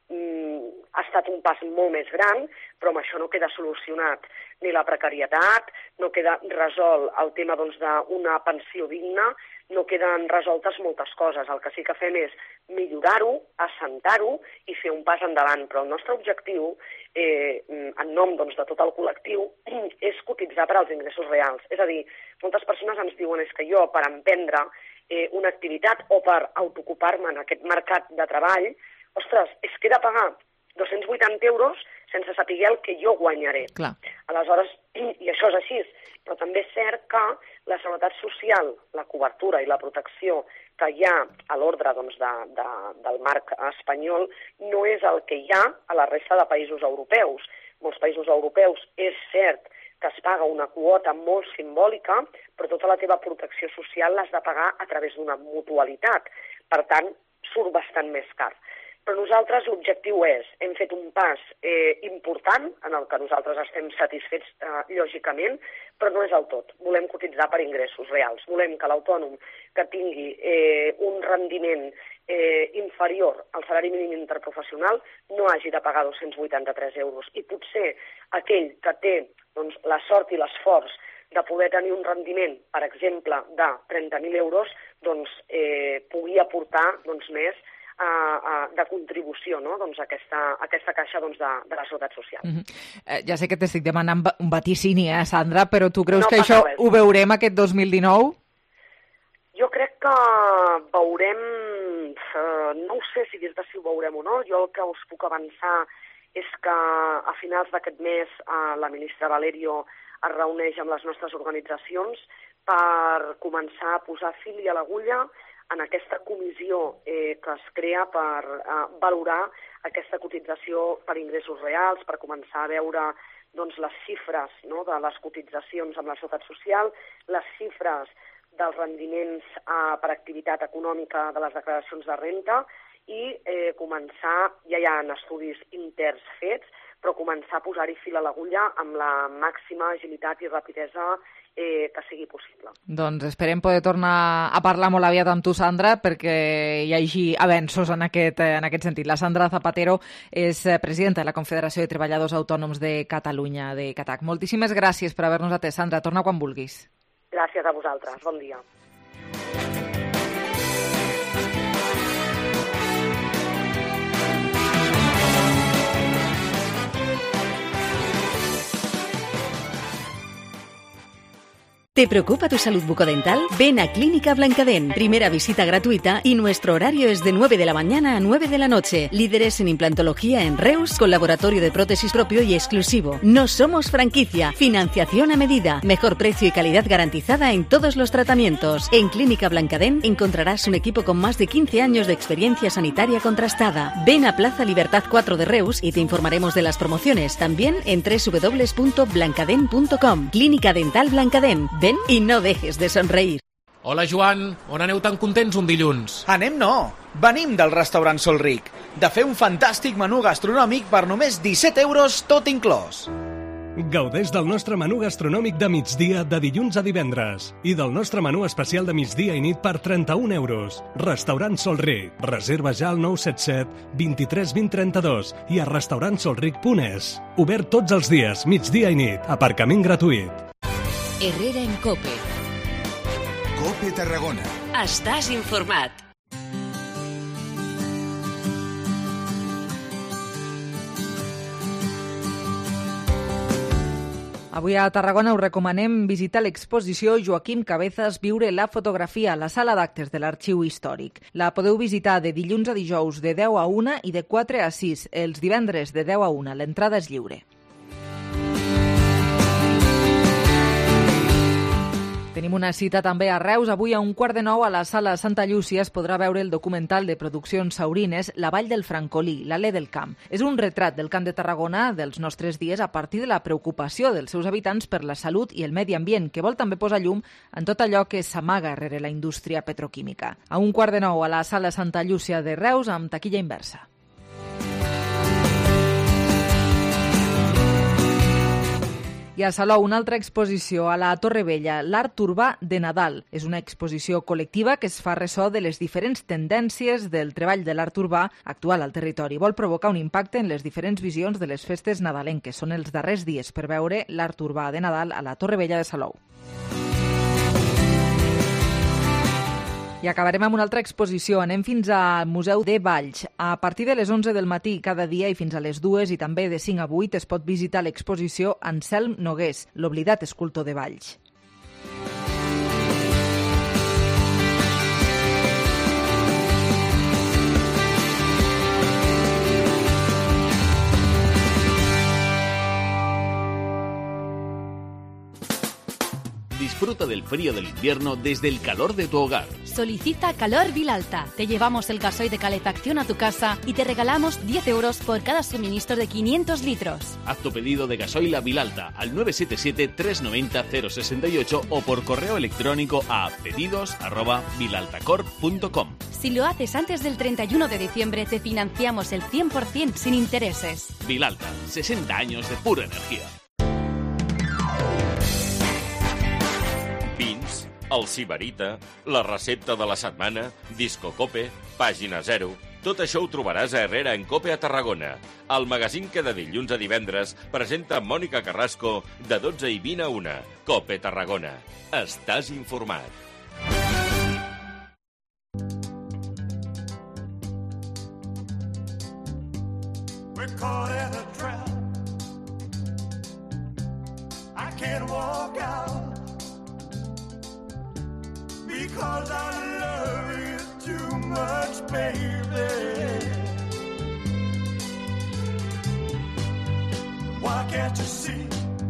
mm, ha estat un pas molt més gran, però amb això no queda solucionat ni la precarietat, no queda resolt el tema doncs, d'una pensió digna, no queden resoltes moltes coses. El que sí que fem és millorar-ho, assentar-ho i fer un pas endavant. Però el nostre objectiu, eh, en nom doncs, de tot el col·lectiu, és cotitzar per als ingressos reals. És a dir, moltes persones ens diuen és que jo, per emprendre eh, una activitat o per autoocupar-me en aquest mercat de treball, ostres, és que he de pagar dos-cents vuitanta euros sense saber el que jo guanyaré. Clar. Aleshores, i això és així, però també és cert que la seguretat social, la cobertura i la protecció que hi ha a l'ordre doncs, de, de, del marc espanyol no és el que hi ha a la resta de països europeus. Molts països europeus és cert que es paga una quota molt simbòlica, però tota la teva protecció social l'has de pagar a través d'una mutualitat. Per tant, surt bastant més car. Però nosaltres l'objectiu és, hem fet un pas eh, important, en el que nosaltres estem satisfets eh, lògicament, però no és el tot. Volem cotitzar per ingressos reals. Volem que l'autònom que tingui eh, un rendiment eh, inferior al salari mínim interprofessional no hagi de pagar dos-cents vuitanta-tres euros. I potser aquell que té doncs, la sort i l'esforç de poder tenir un rendiment, per exemple, de trenta mil euros, doncs eh, pugui aportar doncs, més Uh, uh, de contribució, no? doncs aquesta, aquesta caixa doncs, de, de la seguretat social. Uh -huh. eh, ja sé que t'estic demanant un vaticini, eh, Sandra, però tu creus no que això res. Ho veurem aquest dos mil dinou? Jo crec que veurem, uh, no ho sé si dir-te si ho veurem o no, jo el que us puc avançar és que a finals d'aquest mes uh, la ministra Valerio es reuneix amb les nostres organitzacions per començar a posar fil i a l'agulla en aquesta comissió eh, que es crea per eh, valorar aquesta cotització per ingressos reals, per començar a veure doncs, les xifres no, de les cotitzacions amb la seguretat social, les xifres dels rendiments eh, per activitat econòmica de les declaracions de renta i eh, començar, ja hi ha estudis interns fets, però començar a posar-hi fil a l'agulla amb la màxima agilitat i rapidesa Eh, que sigui possible. Doncs esperem poder tornar a parlar molt aviat amb tu, Sandra, perquè hi hagi avenços en aquest, en aquest sentit. La Sandra Zapatero és presidenta de la Confederació de Treballadors Autònoms de Catalunya, de CATAC. Moltíssimes gràcies per haver-nos atès, Sandra. Torna quan vulguis. Gràcies a vosaltres. Bon dia. ¿Te preocupa tu salud bucodental? Ven a Clínica Blancadent. Primera visita gratuita y nuestro horario es de nueve de la mañana a nueve de la noche. Líderes en implantología en Reus, con laboratorio de prótesis propio y exclusivo. No somos franquicia. Financiación a medida. Mejor precio y calidad garantizada en todos los tratamientos. En Clínica Blancadent encontrarás un equipo con más de quince años de experiencia sanitaria contrastada. Ven a Plaza Libertad cuatro de Reus y te informaremos de las promociones. También en doble u doble u doble u punto blancadent punto com. Clínica Dental Blancadent. Ven i no dejes de somreír. Hola, Joan. On aneu tan contents un dilluns? Anem no. Venim del restaurant Sol Ric, de fer un fantàstic menú gastronòmic per només disset euros tot inclòs. Gaudeix del nostre menú gastronòmic de migdia de dilluns a divendres i del nostre menú especial de migdia i nit per trenta-un euros. Restaurant Sol Ric. Reserva ja al nou set set, vint-i-tres vint trenta-dos i a restaurant solric punt es. Obert tots els dies, migdia i nit. Aparcament gratuït. Herrera en Cope. Cope Tarragona. Estàs informat. Avui a Tarragona us recomanem visitar l'exposició Joaquim Cabezas Viure la fotografia a la sala d'actes de l'Arxiu Històric. La podeu visitar de dilluns a dijous de deu a una i de quatre a sis, els divendres de deu a una. L'entrada és lliure. tenim una cita també a Reus. Avui a un quart de nou a la Sala Santa Llúcia es podrà veure el documental de Produccions Saurines La Vall del Francolí, l'Alè del Camp. És un retrat del Camp de Tarragona dels nostres dies a partir de la preocupació dels seus habitants per la salut i el medi ambient, que vol també posar llum en tot allò que s'amaga rere la indústria petroquímica. A un quart de nou a la Sala Santa Llúcia de Reus amb taquilla inversa. I a Salou, una altra exposició a la Torre Vella, l'Art Urbà de Nadal. És una exposició col·lectiva que es fa ressò de les diferents tendències del treball de l'art urbà actual al territori. Vol provocar un impacte en les diferents visions de les festes nadalenques. Són els darrers dies per veure l'Art Urbà de Nadal a la Torre Vella de Salou. I acabarem amb una altra exposició. Anem fins al Museu de Valls. A partir de les onze del matí cada dia i fins a les dues i també de cinc a vuit es pot visitar l'exposició Anselm Nogués, l'oblidat escultor de Valls. Disfruta del frío del invierno desde el calor de tu hogar. Solicita Calor Vilalta. Te llevamos el gasoil de calefacción a tu casa y te regalamos diez euros por cada suministro de quinientos litros. Haz tu pedido de gasoil a Vilalta al nueve siete siete, tres nueve cero, cero seis ocho o por correo electrónico a pedidos arroba vilaltacorp punto com. Si lo haces antes del treinta y uno de diciembre, te financiamos el cien por ciento sin intereses. Vilalta, sesenta años de pura energía. Vins, el Sibarita, la recepta de la setmana, Disco Cope, Pàgina Zero... Tot això ho trobaràs a Herrera en Cope a Tarragona, el magazín que de dilluns a divendres presenta Mònica Carrasco de dotze i vint a una. Cope Tarragona. Estàs informat. We're caught in a trap. I can't walk out. Because I love you too much, baby. Why can't you see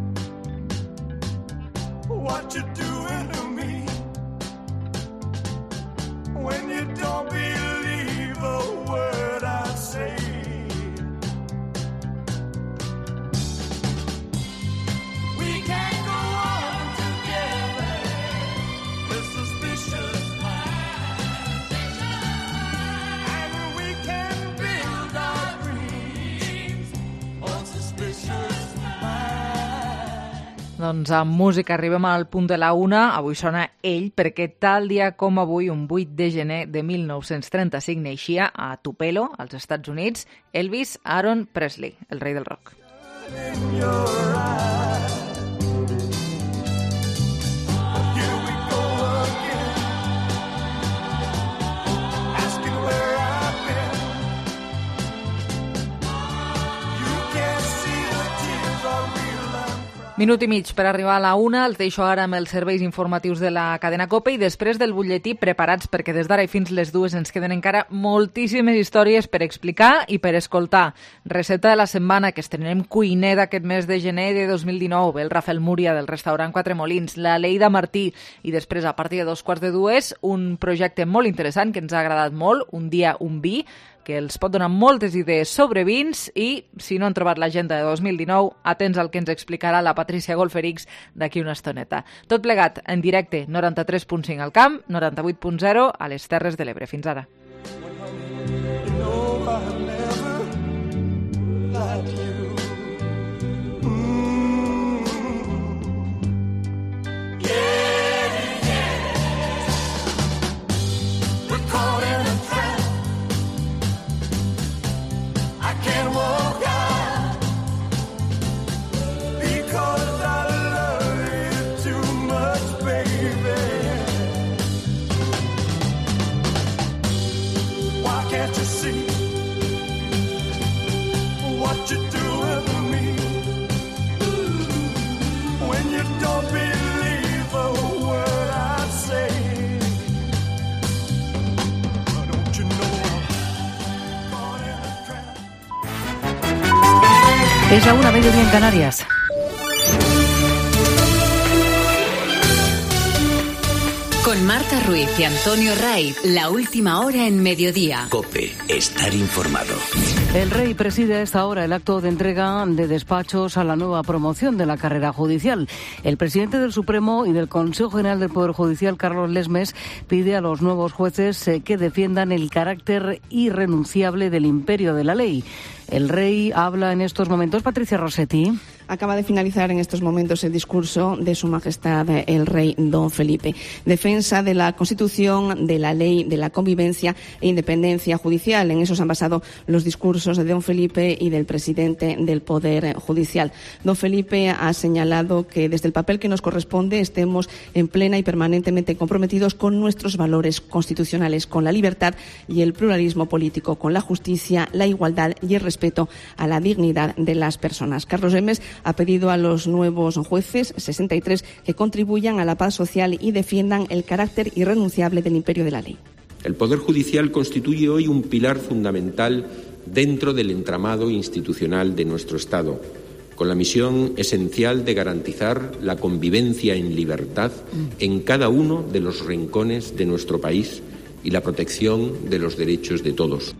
what you're doing to me? When you don't believe a word I say. We can't go on together. With suspicious minds. And we can build our dreams on suspicious minds. Doncs amb música arribem al punt de la una. Avui sona ell perquè tal dia com avui, un vuit de gener de mil nou-cents trenta-cinc, neixia a Tupelo, als Estats Units, Elvis Aaron Presley, el rei del rock. Minut i mig per arribar a la una, els deixo ara amb els serveis informatius de la cadena COPE i després del butlletí preparats perquè des d'ara i fins les dues ens queden encara moltíssimes històries per explicar i per escoltar. Recepta de la setmana que estrenem cuiner d'aquest mes de gener de dos mil dinou, el Rafael Múria del restaurant Quatre Molins, la Leida Martí i després a partir de dos quarts de dues un projecte molt interessant que ens ha agradat molt, Un dia un vi, que els pot donar moltes idees sobre vins i, si no han trobat l'agenda de dos mil dinou, atents al que ens explicarà la Patricia Golferix d'aquí una estoneta. Tot plegat en directe, noranta-tres punt cinc al camp, noranta-vuit punt zero a les Terres de l'Ebre. Fins ara. Es la una, mediodía en Canarias. Con Marta Ruiz y Antonio Raiz, la última hora en mediodía. COPE, estar informado. El Rey preside a esta hora el acto de entrega de despachos a la nueva promoción de la carrera judicial. El presidente del Supremo y del Consejo General del Poder Judicial, Carlos Lesmes, pide a los nuevos jueces eh, que defiendan el carácter irrenunciable del imperio de la ley. El Rey habla en estos momentos. Patricia Rossetti. Acaba de finalizar en estos momentos el discurso de Su Majestad el Rey Don Felipe. Defensa de la Constitución, de la ley, de la convivencia e independencia judicial. En eso se han basado los discursos de Don Felipe y del presidente del Poder Judicial. Don Felipe ha señalado que desde el papel que nos corresponde estemos en plena y permanentemente comprometidos con nuestros valores constitucionales, con la libertad y el pluralismo político, con la justicia, la igualdad y el respeto a la dignidad de las personas. Carlos Lesmes ha pedido a los nuevos jueces, sesenta y tres, que contribuyan a la paz social y defiendan el carácter irrenunciable del imperio de la ley. El Poder Judicial constituye hoy un pilar fundamental dentro del entramado institucional de nuestro Estado, con la misión esencial de garantizar la convivencia en libertad en cada uno de los rincones de nuestro país y la protección de los derechos de todos.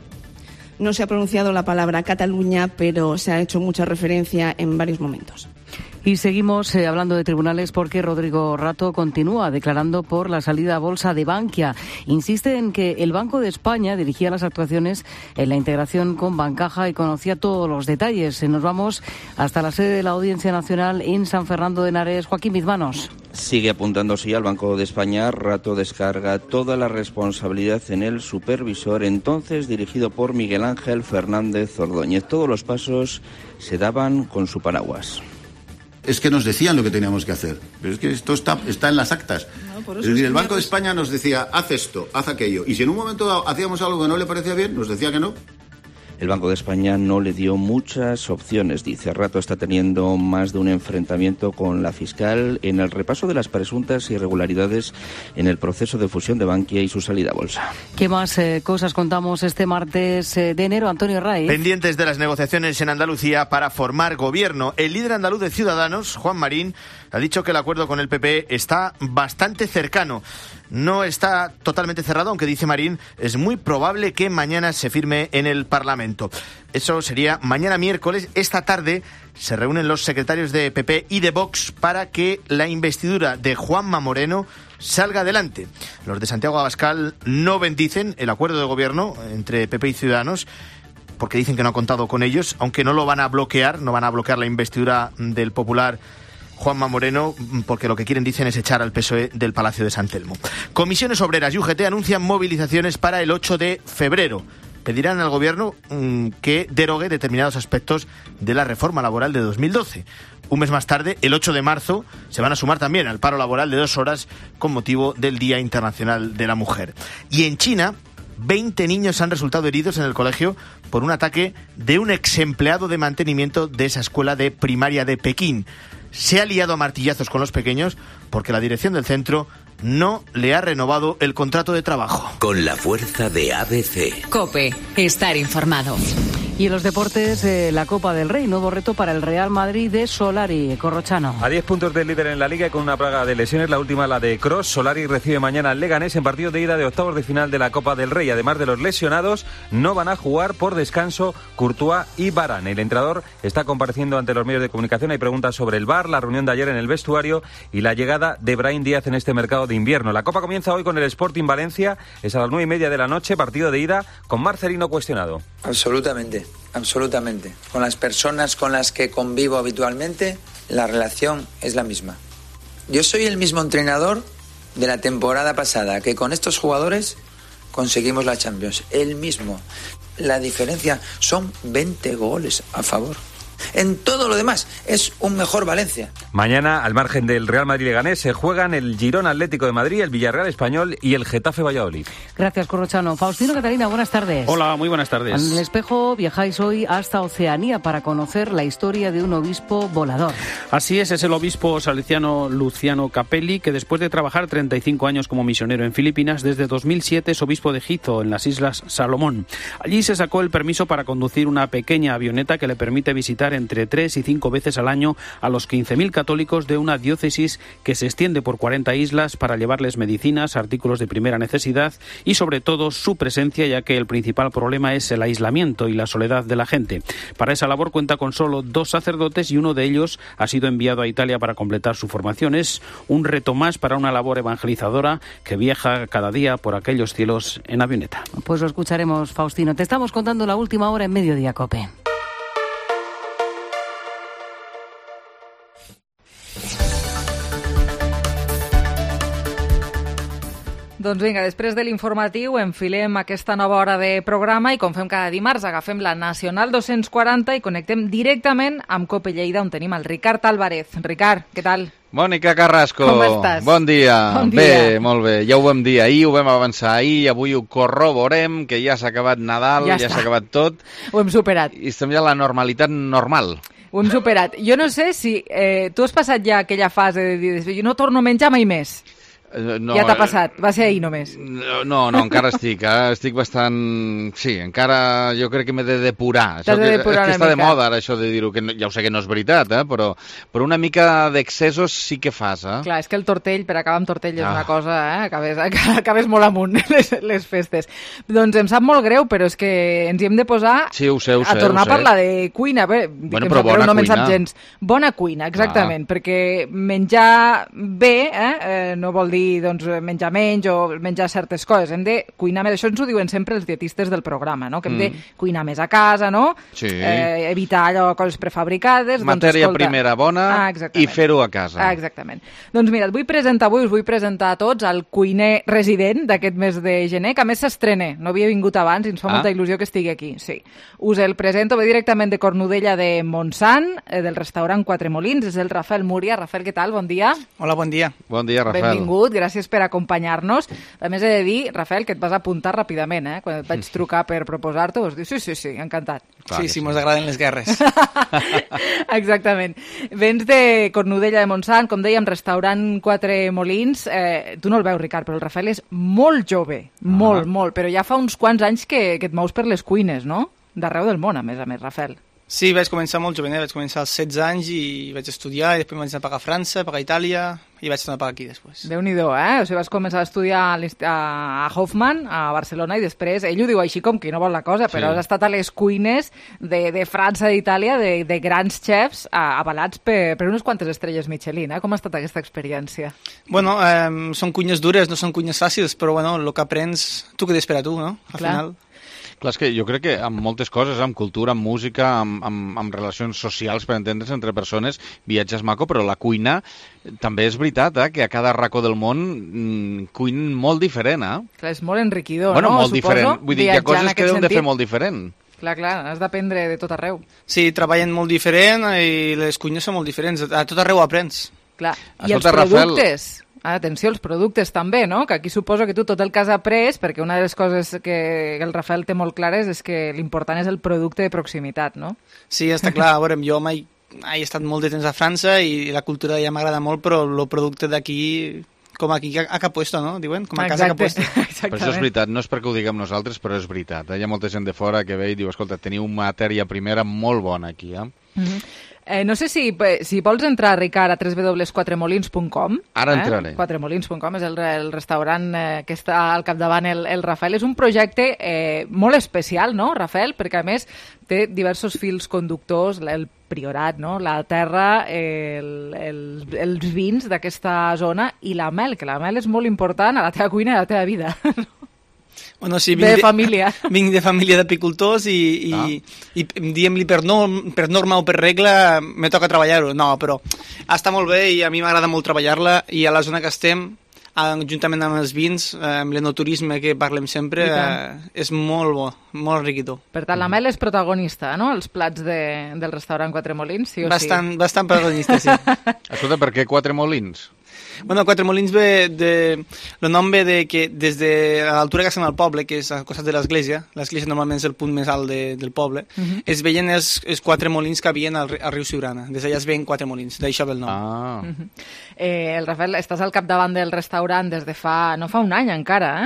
No se ha pronunciado la palabra Cataluña, pero se ha hecho mucha referencia en varios momentos. Y seguimos eh, hablando de tribunales porque Rodrigo Rato continúa declarando por la salida a bolsa de Bankia. Insiste en que el Banco de España dirigía las actuaciones en la integración con Bancaja y conocía todos los detalles. Nos vamos hasta la sede de la Audiencia Nacional en San Fernando de Henares. Joaquín Bizmanos. Sigue apuntándose al Banco de España. Rato descarga toda la responsabilidad en el supervisor, entonces dirigido por Miguel Ángel Fernández Ordóñez. Todos los pasos se daban con su paraguas. Es que nos decían lo que teníamos que hacer, pero es que esto está, está en las actas. No, es decir, el Banco de España nos decía, haz esto, haz aquello, y si en un momento dado hacíamos algo que no le parecía bien, nos decía que no. El Banco de España no le dio muchas opciones, dice. Rato está teniendo más de un enfrentamiento con la fiscal en el repaso de las presuntas irregularidades en el proceso de fusión de Bankia y su salida a bolsa. ¿Qué más eh, cosas contamos este martes eh, de enero, Antonio Raiz? Pendientes de las negociaciones en Andalucía para formar gobierno. El líder andaluz de Ciudadanos, Juan Marín, ha dicho que el acuerdo con el P P está bastante cercano. No está totalmente cerrado, aunque dice Marín, es muy probable que mañana se firme en el Parlamento. Eso sería mañana miércoles. Esta tarde se reúnen los secretarios de P P y de Vox para que la investidura de Juanma Moreno salga adelante. Los de Santiago Abascal no bendicen el acuerdo de gobierno entre P P y Ciudadanos, porque dicen que no ha contado con ellos, aunque no lo van a bloquear, no van a bloquear la investidura del popular Juanma Moreno, porque lo que quieren, dicen, es echar al P S O E del Palacio de San Telmo. Comisiones Obreras y U G T anuncian movilizaciones para el ocho de febrero. Pedirán al Gobierno mmm, que derogue determinados aspectos de la reforma laboral de dos mil doce. Un mes más tarde, el ocho de marzo, se van a sumar también al paro laboral de dos horas con motivo del Día Internacional de la Mujer. Y en China, veinte niños han resultado heridos en el colegio por un ataque de un ex empleado de mantenimiento de esa escuela de primaria de Pekín. Se ha liado a martillazos con los pequeños porque la dirección del centro no le ha renovado el contrato de trabajo. Con la fuerza de A B C. COPE, estar informado. Y en los deportes, eh, la Copa del Rey, nuevo reto para el Real Madrid de Solari, Corrochano. A diez puntos del líder en la Liga y con una plaga de lesiones, la última la de Kroos. Solari recibe mañana al Leganés en partido de ida de octavos de final de la Copa del Rey. Además de los lesionados, no van a jugar por descanso Courtois y Varane. El entrenador está compareciendo ante los medios de comunicación. Hay preguntas sobre el V A R, la reunión de ayer en el vestuario y la llegada de Brahim Díaz en este mercado de invierno. La Copa comienza hoy con el Sporting Valencia. Es a las nueve y media de la noche, partido de ida con Marcelino cuestionado. Absolutamente. Absolutamente. Con las personas con las que convivo habitualmente, la relación es la misma. Yo soy el mismo entrenador de la temporada pasada, que con estos jugadores conseguimos la Champions. El mismo. La diferencia son veinte goles a favor. En todo lo demás es un mejor Valencia. Mañana, al margen del Real Madrid-Leganés, se juegan el Girona Atlético de Madrid, el Villarreal Español y el Getafe Valladolid. Gracias, Corrochano. Faustino Catalina, buenas tardes. Hola, muy buenas tardes. En el Espejo viajáis hoy hasta Oceanía para conocer la historia de un obispo volador. Así es, es el obispo salesiano Luciano Capelli, que después de trabajar treinta y cinco años como misionero en Filipinas, desde dos mil siete es obispo de Egipto, en las Islas Salomón. Allí se sacó el permiso para conducir una pequeña avioneta que le permite visitar visitar entre tres y cinco veces al año a los quince mil católicos de una diócesis que se extiende por cuarenta islas para llevarles medicinas, artículos de primera necesidad y sobre todo su presencia, ya que el principal problema es el aislamiento y la soledad de la gente. Para esa labor cuenta con solo dos sacerdotes y uno de ellos ha sido enviado a Italia para completar su formación. Es un reto más para una labor evangelizadora que viaja cada día por aquellos cielos en avioneta. Pues lo escucharemos, Faustino. Te estamos contando la última hora en Mediodía Cope. Doncs vinga, després de l'informatiu enfilem aquesta nova hora de programa i com fem cada dimarts agafem la Nacional dos-cents quaranta i connectem directament amb Cope Lleida on tenim el Ricard Álvarez. Ricard, què tal? Mònica Carrasco, com estàs? Bon dia. Bon dia. Bé, molt bé. Ja ho vam dir ahir, ho vam avançar ahir, avui ho corroborem, que ja s'ha acabat Nadal, ja, ja s'ha acabat tot. Ho hem superat. I estem ja a la normalitat normal. Ho hem superat. Jo no sé si eh, tu has passat ja aquella fase de dir jo no torno a menjar mai més. No, ja t'ha passat, va ser ahir només. No, no, no encara estic, eh? estic bastant... Sí, encara jo crec que m'he de depurar. T'has de depurar és que una està mica. de moda ara això de dir-ho, que no, ja ho sé que no és veritat, eh? però, però una mica d'excessos sí que fas. Eh? Clar, és que el tortell, per acabar amb tortell és Ah. una cosa, eh? acabes, acabes molt amunt les, les festes. Doncs em sap molt greu, però és que ens hi hem de posar Sí, ho sé, ho sé, a tornar ho sé. a parlar de cuina. Bé, dic Bueno, que em però sap greu, bona no me'n sap cuina. gens. Bona cuina, exactament, perquè menjar bé eh? Eh, no vol dir doncs, menjar menys o menjar certes coses. Hem de cuinar més. Això ens ho diuen sempre els dietistes del programa, no? Que hem Mm. de cuinar més a casa, no? Sí. Eh, evitar allò, coses prefabricades. Matèria doncs, escolta, primera bona ah, i exactament. fer-ho a casa. Ah, exactament. Doncs mira, et vull presentar avui, us vull presentar a tots el cuiner resident d'aquest mes de gener, que a més s'estrena. No havia vingut abans i ens fa Ah. molta il·lusió que estigui aquí. Sí. Us el presento, ve directament de Cornudella de Montsant, eh, del restaurant Quatre Molins, és el Rafael Múria. Rafael, què tal? Bon dia. Hola, bon dia. Bon dia, Rafael. Benvingut, gràcies per acompanyar-nos. A més, he de dir, Rafael, que et vas apuntar ràpidament, eh? Quan et vaig trucar per proposar-t'ho, vas dir, sí, sí, sí, encantat. Clar sí, sí, mos agraden les guerres. Exactament. Vens de Cornudella de Montsant, com dèiem, restaurant Quatre Molins. Eh, tu no el veus, Ricard, però el Rafael és molt jove, molt, Ah. molt, però ja fa uns quants anys que, que et mous per les cuines, no? D'arreu del món, a més a més, Rafael. Sí, vaig començar molt jovenet, vaig començar als setze anys i vaig estudiar, i després em vaig anar a pagar a França, a pagar a Itàlia, i vaig tornar a pagar aquí després. Déu-n'hi-do, eh? O sigui, vas començar a estudiar a l'Inst- a a Hoffman, a Barcelona, i després, ell ho diu així com que no vol la cosa, però Sí. has estat a les cuines de, de França i d'Itàlia, de, de grans xefs, a, avalats per, per unes quantes estrelles Michelin, eh? Com ha estat aquesta experiència? Bueno, eh, són cuines dures, no són cuines fàcils, però bueno, el que aprens, tu què t'espera tu, no? Al Clar. final... Clar, és que jo crec que amb moltes coses, amb cultura, amb música, amb, amb, amb relacions socials, per entendre's, entre persones, viatges maco, però la cuina també és veritat, eh, que a cada racó del món mm, cuinen molt diferent, eh? Clar, és molt enriquidor, bueno, no? molt Suposo, diferent. Vull dir, hi ha viatjar en coses que aquest deuen de fer sentit. molt diferent. Clar, clar, has d'aprendre de tot arreu. Sí, treballen molt diferent i les cuines són molt diferents. A tot arreu aprens. Clar. I Escolta, els Rafael- productes... Ah, atenció, els productes també, no? Que aquí suposo que tu tot el que has après, perquè una de les coses que el Rafael té molt clares és que l'important és el producte de proximitat, no? Sí, està clar. A veure, jo mai he estat molt de temps a França i la cultura ja m'agrada molt, però el producte d'aquí, com aquí a cap puesto, no? Diuen, com a casa que puesto. Però això és veritat, no és perquè ho diguem nosaltres, però és veritat. Eh? Hi ha molta gent de fora que ve i diu, escolta, teniu matèria primera molt bona aquí, eh? Mm-hmm. Eh, no sé si, si vols entrar, Ricard, a w w w punt quatre molins punt com. Ara eh? entraré. quatre molins punt com és el, el restaurant eh, que està al capdavant el, el Rafael. És un projecte eh, molt especial, no, Rafael? Perquè, a més, té diversos fils conductors, el Priorat, no? La terra, eh, el, el, els vins d'aquesta zona i la mel, que la mel és molt important a la teva cuina i a la teva vida. Bueno, sí, De família. Vinc de família d'apicultors i, i, Ah. i diguem-li per, norm, per norma o per regla me toca treballar-ho. No, però està molt bé i a mi m'agrada molt treballar-la i a la zona que estem, eh, juntament amb els vins, eh, amb l'enoturisme que parlem sempre, I eh, tant. és molt bo, molt enriquidor. Per tant, la mel és protagonista, no?, els plats de, del restaurant Quatre Molins, sí o Bastant, sí? bastant protagonista, sí. Escolta, per què Quatre Molins? Bueno, Quatre Molins ve de... El nom ve de que des de l'altura que estem al poble, que és al costat de l'església, l'església normalment és el punt més alt de, del poble, Mhm. es veien els, els quatre molins que havien al, al riu Siurana. Des d'allà es veien quatre molins, d'això ve el nom. Ah. Mhm. Eh, el Rafael, estàs al capdavant del restaurant des de fa... no fa un any encara, eh?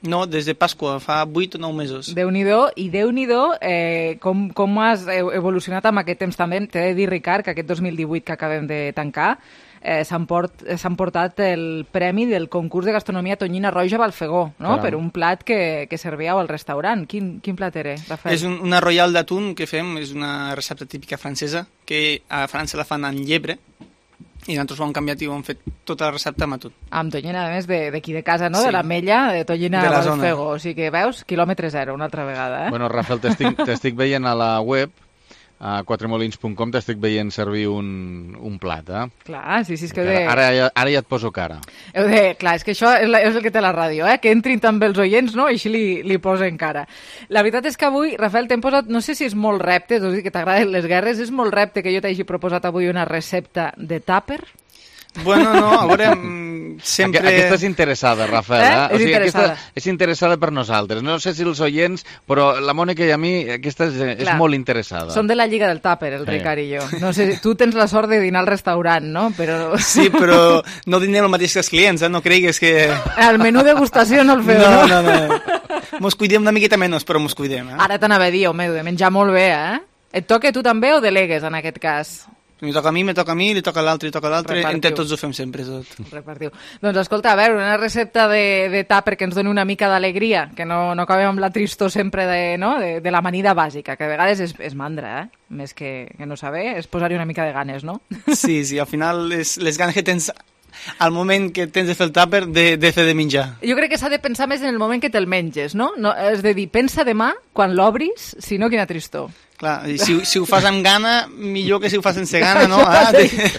No, des de Pasqua, fa vuit o nou mesos. Déu-n'hi-do, i Déu-n'hi-do eh, com, com has evolucionat amb aquest temps també. T'he de dir, Ricard, que aquest dos mil divuit que acabem de tancar eh, s'han port, s'han portat el premi del concurs de gastronomia Tonyina Roja Balfegó, no? Per un plat que, que servíeu al restaurant. Quin, quin plat era, Rafael? És un, una royal d'atún que fem, és una recepta típica francesa, que a França la fan amb llebre, i nosaltres ho hem canviat i ho hem fet tota la recepta amb atún. Amb tonyina, a més, d'aquí de, de casa, no? Sí. De l'Ametlla, de Tonyina de Balfegó. O sigui que, veus, quilòmetre zero, una altra vegada, eh? Bueno, Rafael, t'estic, t'estic veient a la web, a quatre molins punt com, t'estic veient servir un, un plat, eh? Clar, sí, sí, és que heu de... Ara, ara, ara ja et poso cara. Heu de... Clar, és que això és, la, és el que té la ràdio, eh? Que entrin també els oients, no? I així li, li posen cara. La veritat és que avui, Rafael, t'hem posat... No sé si és molt repte, és a dir, que t'agraden les guerres, és molt repte que jo t'hagi proposat avui una recepta de tàper? Bueno, no, a veure, sempre... Aquesta és interessada, Rafael, eh? eh? O És sigui, interessada. Aquesta és interessada per nosaltres. No sé si els oients, però la Mònica i a mi, aquesta és, és molt interessada. Som de la Lliga del Tàper, el Sí. Ricard i jo. No sé, tu tens la sort de dinar al restaurant, no? Però... Sí, però no dinem el mateix que els clients, eh? No cregues que... El menú degustació no el feu, no? No, no, no. Mos cuidem una miqueta menys, però mos cuidem, eh? Ara t'anava a dir, home, heu de menjar molt bé, eh? Et toca tu també o delegues en aquest cas? Mi toca a mi, me toca a mi, li toca a l'altre, li toca a l'altre, Repartiu. entre tots ho fem sempre, tot. Repartiu. Doncs escolta, a veure, una recepta de, de tàper que ens doni una mica d'alegria, que no, no acabem amb la tristor sempre de, no? de, de l'amanida bàsica, que a vegades és, és mandra, eh? Més que, que no saber, és posar-hi una mica de ganes, no? Sí, sí, al final les, les ganes que tens al moment que tens de fer el tàper de, de fer de menjar. Jo crec que s'ha de pensar més en el moment que te'l menges, no? no és de dir, pensa demà, quan l'obris, si no, quina tristor. Clar, i si, si ho fas amb gana, millor que si ho fas sense gana, no? Això Ah, mateix.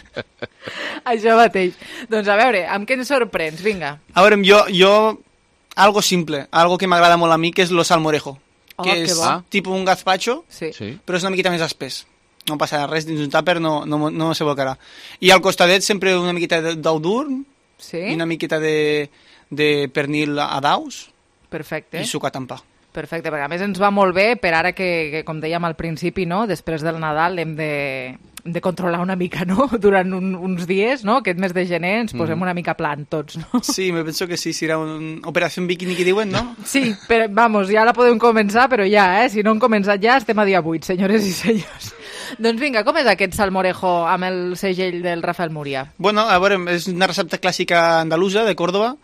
Això mateix. Doncs a veure, amb què ens sorprens? Vinga. A veure, jo, jo algo simple, algo que m'agrada molt a mi, que és lo salmorejo, Oh, que que és bo. tipus un gazpacho, sí. Sí. però és una miqueta més espès. No passa res, dins un tàper no, no, no s'evocarà. I al costadet sempre una miqueta d'ou dur, sí. i una miqueta de, de pernil a daus, Perfecte. i sucat amb pa. Perfecte, perquè a més ens va molt bé per ara que, que com dèiem al principi, no? Després del Nadal hem de, de controlar una mica, no? Durant un, uns dies, no? Aquest mes de gener ens posem Mm. una mica plan tots, no? Sí, me penso que sí, serà una operació bikini que diuen, no? Sí, però vamos, ja la podem començar, però ja, eh? Si no hem començat ja, estem a dia vuit, senyores i senyors. Doncs vinga, com és aquest salmorejo amb el segell del Rafael Múria? Bueno, a veure, és una recepta clàssica andalusa de Córdoba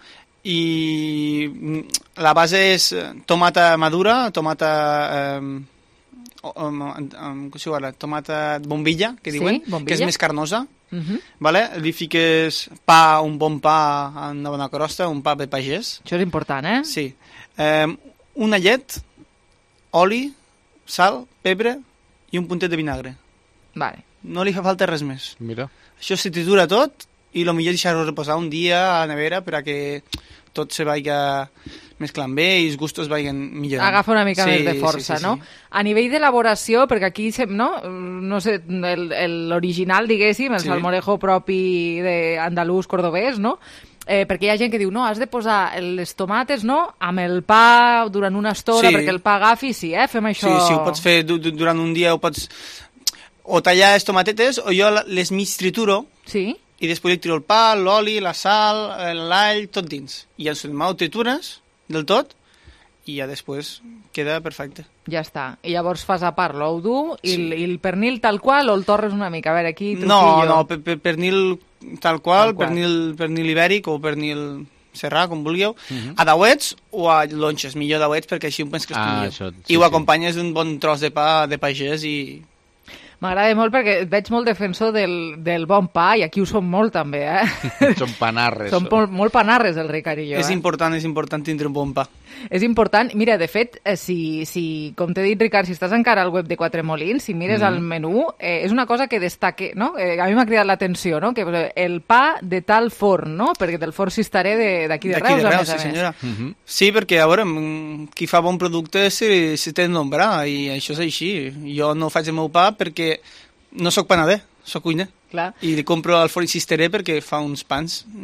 i la base és tomata madura, tomata eh, um, um, com s'hi diu, tomata bombilla, que Sí, diuen, bombilla. que és més carnosa. Uh -huh. Vale? Li fiques pa, un bon pa, una bona crosta, un pa de pagès. Això és important, eh? Sí. Eh, una llet, oli, sal, pebre i un puntet de vinagre. Vale. No li fa falta res més. Mira. Això se tritura tot i el millor és deixar-ho reposar un dia a la nevera per a que tot se vaya mesclant bé i els gustos vagin millorant. Agafa una mica sí, més de força, sí, sí, no? sí. A nivell d'elaboració, perquè aquí, sem- no? No sé, el- el- l'original, diguéssim, el Sí. salmorejo propi de andalús cordobès, no? Eh, perquè hi ha gent que diu, no, has de posar les tomates, no?, amb el pa durant una estona, Sí. perquè el pa agafi, sí, eh? Fem això... Sí, sí, ho pots fer du du durant un dia, ho pots... O tallar les tomatetes, o jo les mig trituro, sí. i després li tiro el pa, l'oli, la sal, eh, l'all, tot dins. I ja ho tritures del tot, i ja després queda perfecte. Ja està. I llavors fas a part l'ou dur i, el, i el pernil tal qual o el torres una mica? A veure, aquí truquillo. No, no, per, per, pernil tal qual, Tal qual. Pernil, pernil ibèric o pernil serrà, com vulgueu, Mhm. a dauets o a lonxes, millor dauets perquè així ho pens que Ah, estigueu. això, sí, I ho sí. acompanyes d'un bon tros de pa de pagès i... M'agrada molt perquè et veig molt defensor del, del bon pa i aquí ho som molt també, eh? Són panarres. Som molt, molt panarres el Ricard i jo, És eh? important, és important tindre un bon pa. És important. Mira, de fet, eh, si, si com t'he dit, Ricard, si estàs encara al web de Quatre Molins, si mires Mhm. el menú, eh, és una cosa que destaque, no? Eh, a mi m'ha cridat l'atenció, no? Que eh, el pa de tal forn, no? Perquè del forn Sistaré de- d'aquí de, de D'aquí Reus, de a Reus, més a sí, més. senyora. Mhm. Sí, perquè, a veure, mm, qui fa bon producte se, se té de nombrar, i això és així. Jo no faig el meu pa perquè no sóc panader, sóc cuiner. Clar. I li compro al forn Sistaré perquè fa uns pans mm,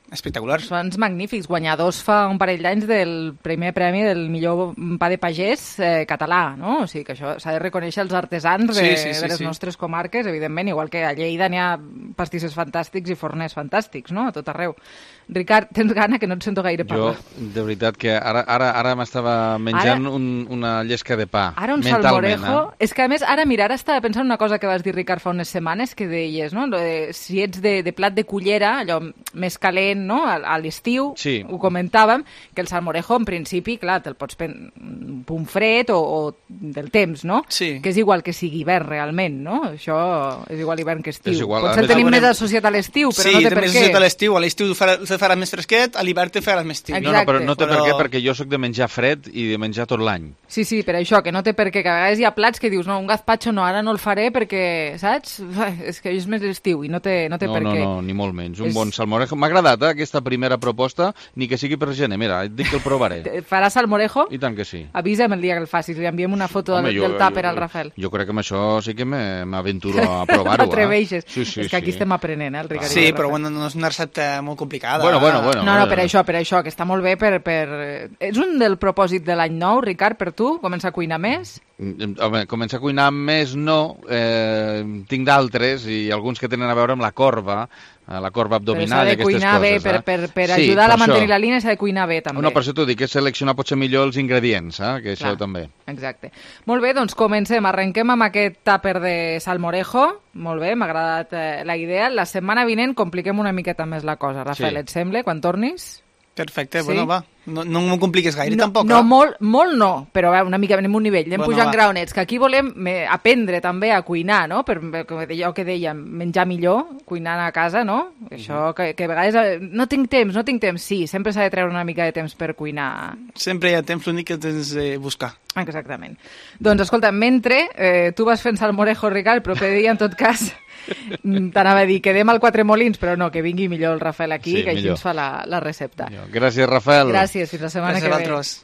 Espectaculars. Són magnífics, guanyadors fa un parell d'anys del primer premi del millor pa de pagès eh, català, no? O sigui que això s'ha de reconèixer els artesans de, sí, sí, sí, de les sí. nostres comarques, evidentment, igual que a Lleida n'hi ha pastisses fantàstics i forners fantàstics, no? A tot arreu. Ricard, tens gana que no et sento gaire parlar. Jo, de veritat, que ara, ara, ara m'estava menjant ara, un, una llesca de pa. Ara un salmorejo. Eh? És que, a més, ara, mira, ara estava pensant una cosa que vas dir, Ricard, fa unes setmanes, que deies, no? De, si ets de, de plat de cullera, allò més calent, no? A, a l'estiu, sí. Ho comentàvem, que el salmorejo, en principi, clar, te'l pots prendre un punt fred o, o del temps, no? Sí. Que és igual que sigui hivern, realment, no? Això és igual hivern que estiu. Potser el tenim més associat a l'estiu, però sí, no té per què. Sí, més associat a l'estiu. A l'estiu te faràs més fresquet, a l'hivern te faràs més tib. No, no, però no té però... per què, perquè jo sóc de menjar fred i de menjar tot l'any. Sí, sí, per això, que no té per què, que a vegades hi ha plats que dius, no, un gazpacho no, ara no el faré perquè, saps? És que és més l'estiu i no té, no té no, per no, què. No, no, ni molt menys. Un és... bon salmorejo. M'ha agradat, eh, aquesta primera proposta, ni que sigui per gener. Mira, et dic que el provaré. Faràs salmorejo? I tant que sí. Avisa'm el dia que el facis, li enviem una foto Home, del, jo, del tàper al Rafael. Jo crec que amb això sí que m'aventuro a provar-ho. T'atreveixes. Eh? Sí, sí, és que aquí sí. estem aprenent, eh, el Ricard. Sí, però bueno, no és una recepta molt complicada. Bueno, bueno, bueno. No, no, per això, per això, que està molt bé per... per... És un del propòsit de l'any nou, Ricard, per tu? Començar a cuinar més? Home, començar a cuinar més no. Eh, tinc d'altres i alguns que tenen a veure amb la corba, la corba abdominal i aquestes coses. S'ha de cuinar bé, per, per, per sí, ajudar per a mantenir això. La línia s'ha de cuinar bé, també. No, per això t'ho dic, és seleccionar potser millor els ingredients, eh? Que això Clar, també. Exacte. Molt bé, doncs comencem. Arrenquem amb aquest tàper de salmorejo. Molt bé, m'ha agradat eh, la idea. La setmana vinent compliquem una miqueta més la cosa. Rafael, sí. Et sembla? Quan tornis? Perfecte, sí? Bueno, va. No, no m'ho compliques gaire, no, tampoc. No, eh? molt, molt no, però va, una mica anem un nivell, anem bueno, pujant va. graonets, que aquí volem me, aprendre també a cuinar, no? Per, com jo que dèiem, menjar millor, cuinant a casa, no? Mm-hmm. Això que, que a vegades no tinc temps, no tinc temps, sí, sempre s'ha de treure una mica de temps per cuinar. Sempre hi ha temps, l'únic que tens de buscar. Exactament. Doncs escolta, mentre eh, tu vas fent salmorejo, Ricard, el proper dia, en tot cas... T'anava a dir, quedem al Quatre Molins, però no, que vingui millor el Rafael aquí, sí, que millor. Així ens fa la, la recepta. Millor. Gràcies, Rafael. Gràcies, fins la setmana Gràcies que ve.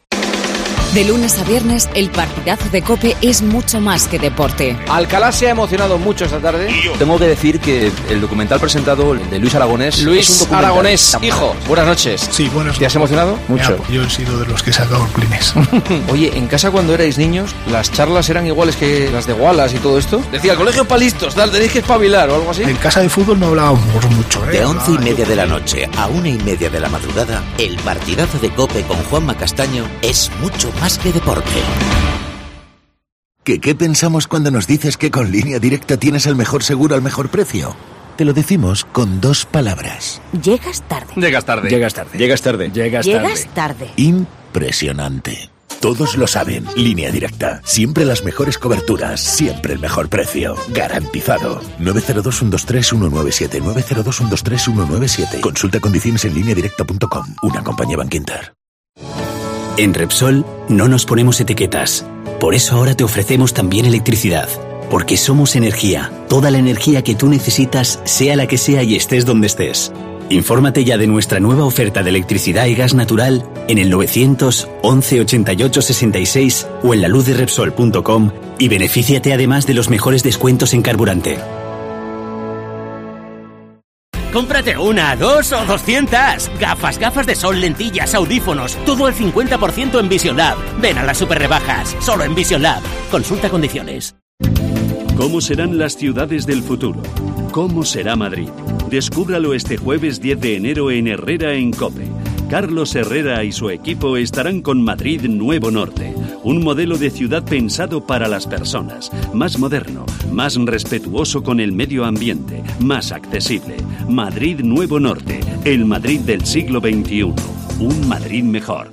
De lunes a viernes, el partidazo de COPE es mucho más que deporte. Alcalá se ha emocionado mucho esta tarde. Tengo que decir que el documental presentado de Luis Aragonés... Luis es un Aragonés, hijo, buenas noches. Sí, buenas noches. ¿Te has emocionado? Mucho. Ya, yo he sido de los que he sacado el Kleenex. Oye, en casa cuando erais niños, ¿las charlas eran iguales que las de Wallace y todo esto? Decía, el colegio para listos, tal, tenéis que espabilar o algo así. En casa de fútbol no hablábamos mucho, ¿eh? De once y media de la noche a una y media de la madrugada, el partidazo de COPE con Juanma Castaño es mucho más que deporte. ¿Qué, ¿Qué pensamos cuando nos dices que con Línea Directa tienes el mejor seguro al mejor precio? Te lo decimos con dos palabras. Llegas tarde. Llegas tarde. Llegas tarde. Llegas tarde. Llegas tarde. Llegas tarde. Impresionante. Todos lo saben. Línea Directa. Siempre las mejores coberturas. Siempre el mejor precio. Garantizado. nueve cero dos, uno dos tres, uno nueve siete. nueve cero dos, uno dos tres, uno nueve siete. Consulta condiciones en línea directa punto com. Una compañía Bankinter. En Repsol no nos ponemos etiquetas. Por eso ahora te ofrecemos también electricidad. Porque somos energía. Toda la energía que tú necesitas, sea la que sea y estés donde estés. Infórmate ya de nuestra nueva oferta de electricidad y gas natural en el novecientos once ochenta y ocho sesenta y seis o en la luz de repsol punto com y benefíciate además de los mejores descuentos en carburante. Cómprate una, dos o doscientas. Gafas, gafas de sol, lentillas, audífonos. Todo al cincuenta por ciento en Vision Lab. Ven a las super rebajas. Solo en Vision Lab. Consulta condiciones. ¿Cómo serán las ciudades del futuro? ¿Cómo será Madrid? Descúbralo este jueves diez de enero en Herrera en COPE. Carlos Herrera y su equipo estarán con Madrid Nuevo Norte, un modelo de ciudad pensado para las personas, más moderno, más respetuoso con el medio ambiente, más accesible. Madrid Nuevo Norte, el Madrid del siglo veintiuno, un Madrid mejor.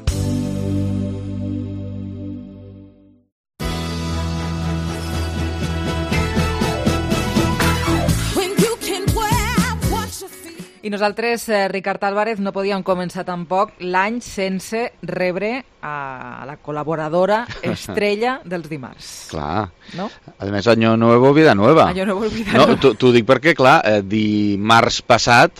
I nosaltres, eh, Ricard Álvarez, no podíem començar tampoc l'any sense rebre a la col·laboradora estrella dels dimarts. Clar. No? A més, Año Nuevo, Vida Nueva. Año Nuevo, Vida no, Nueva. T'ho dic perquè, clar, eh, dimarts passat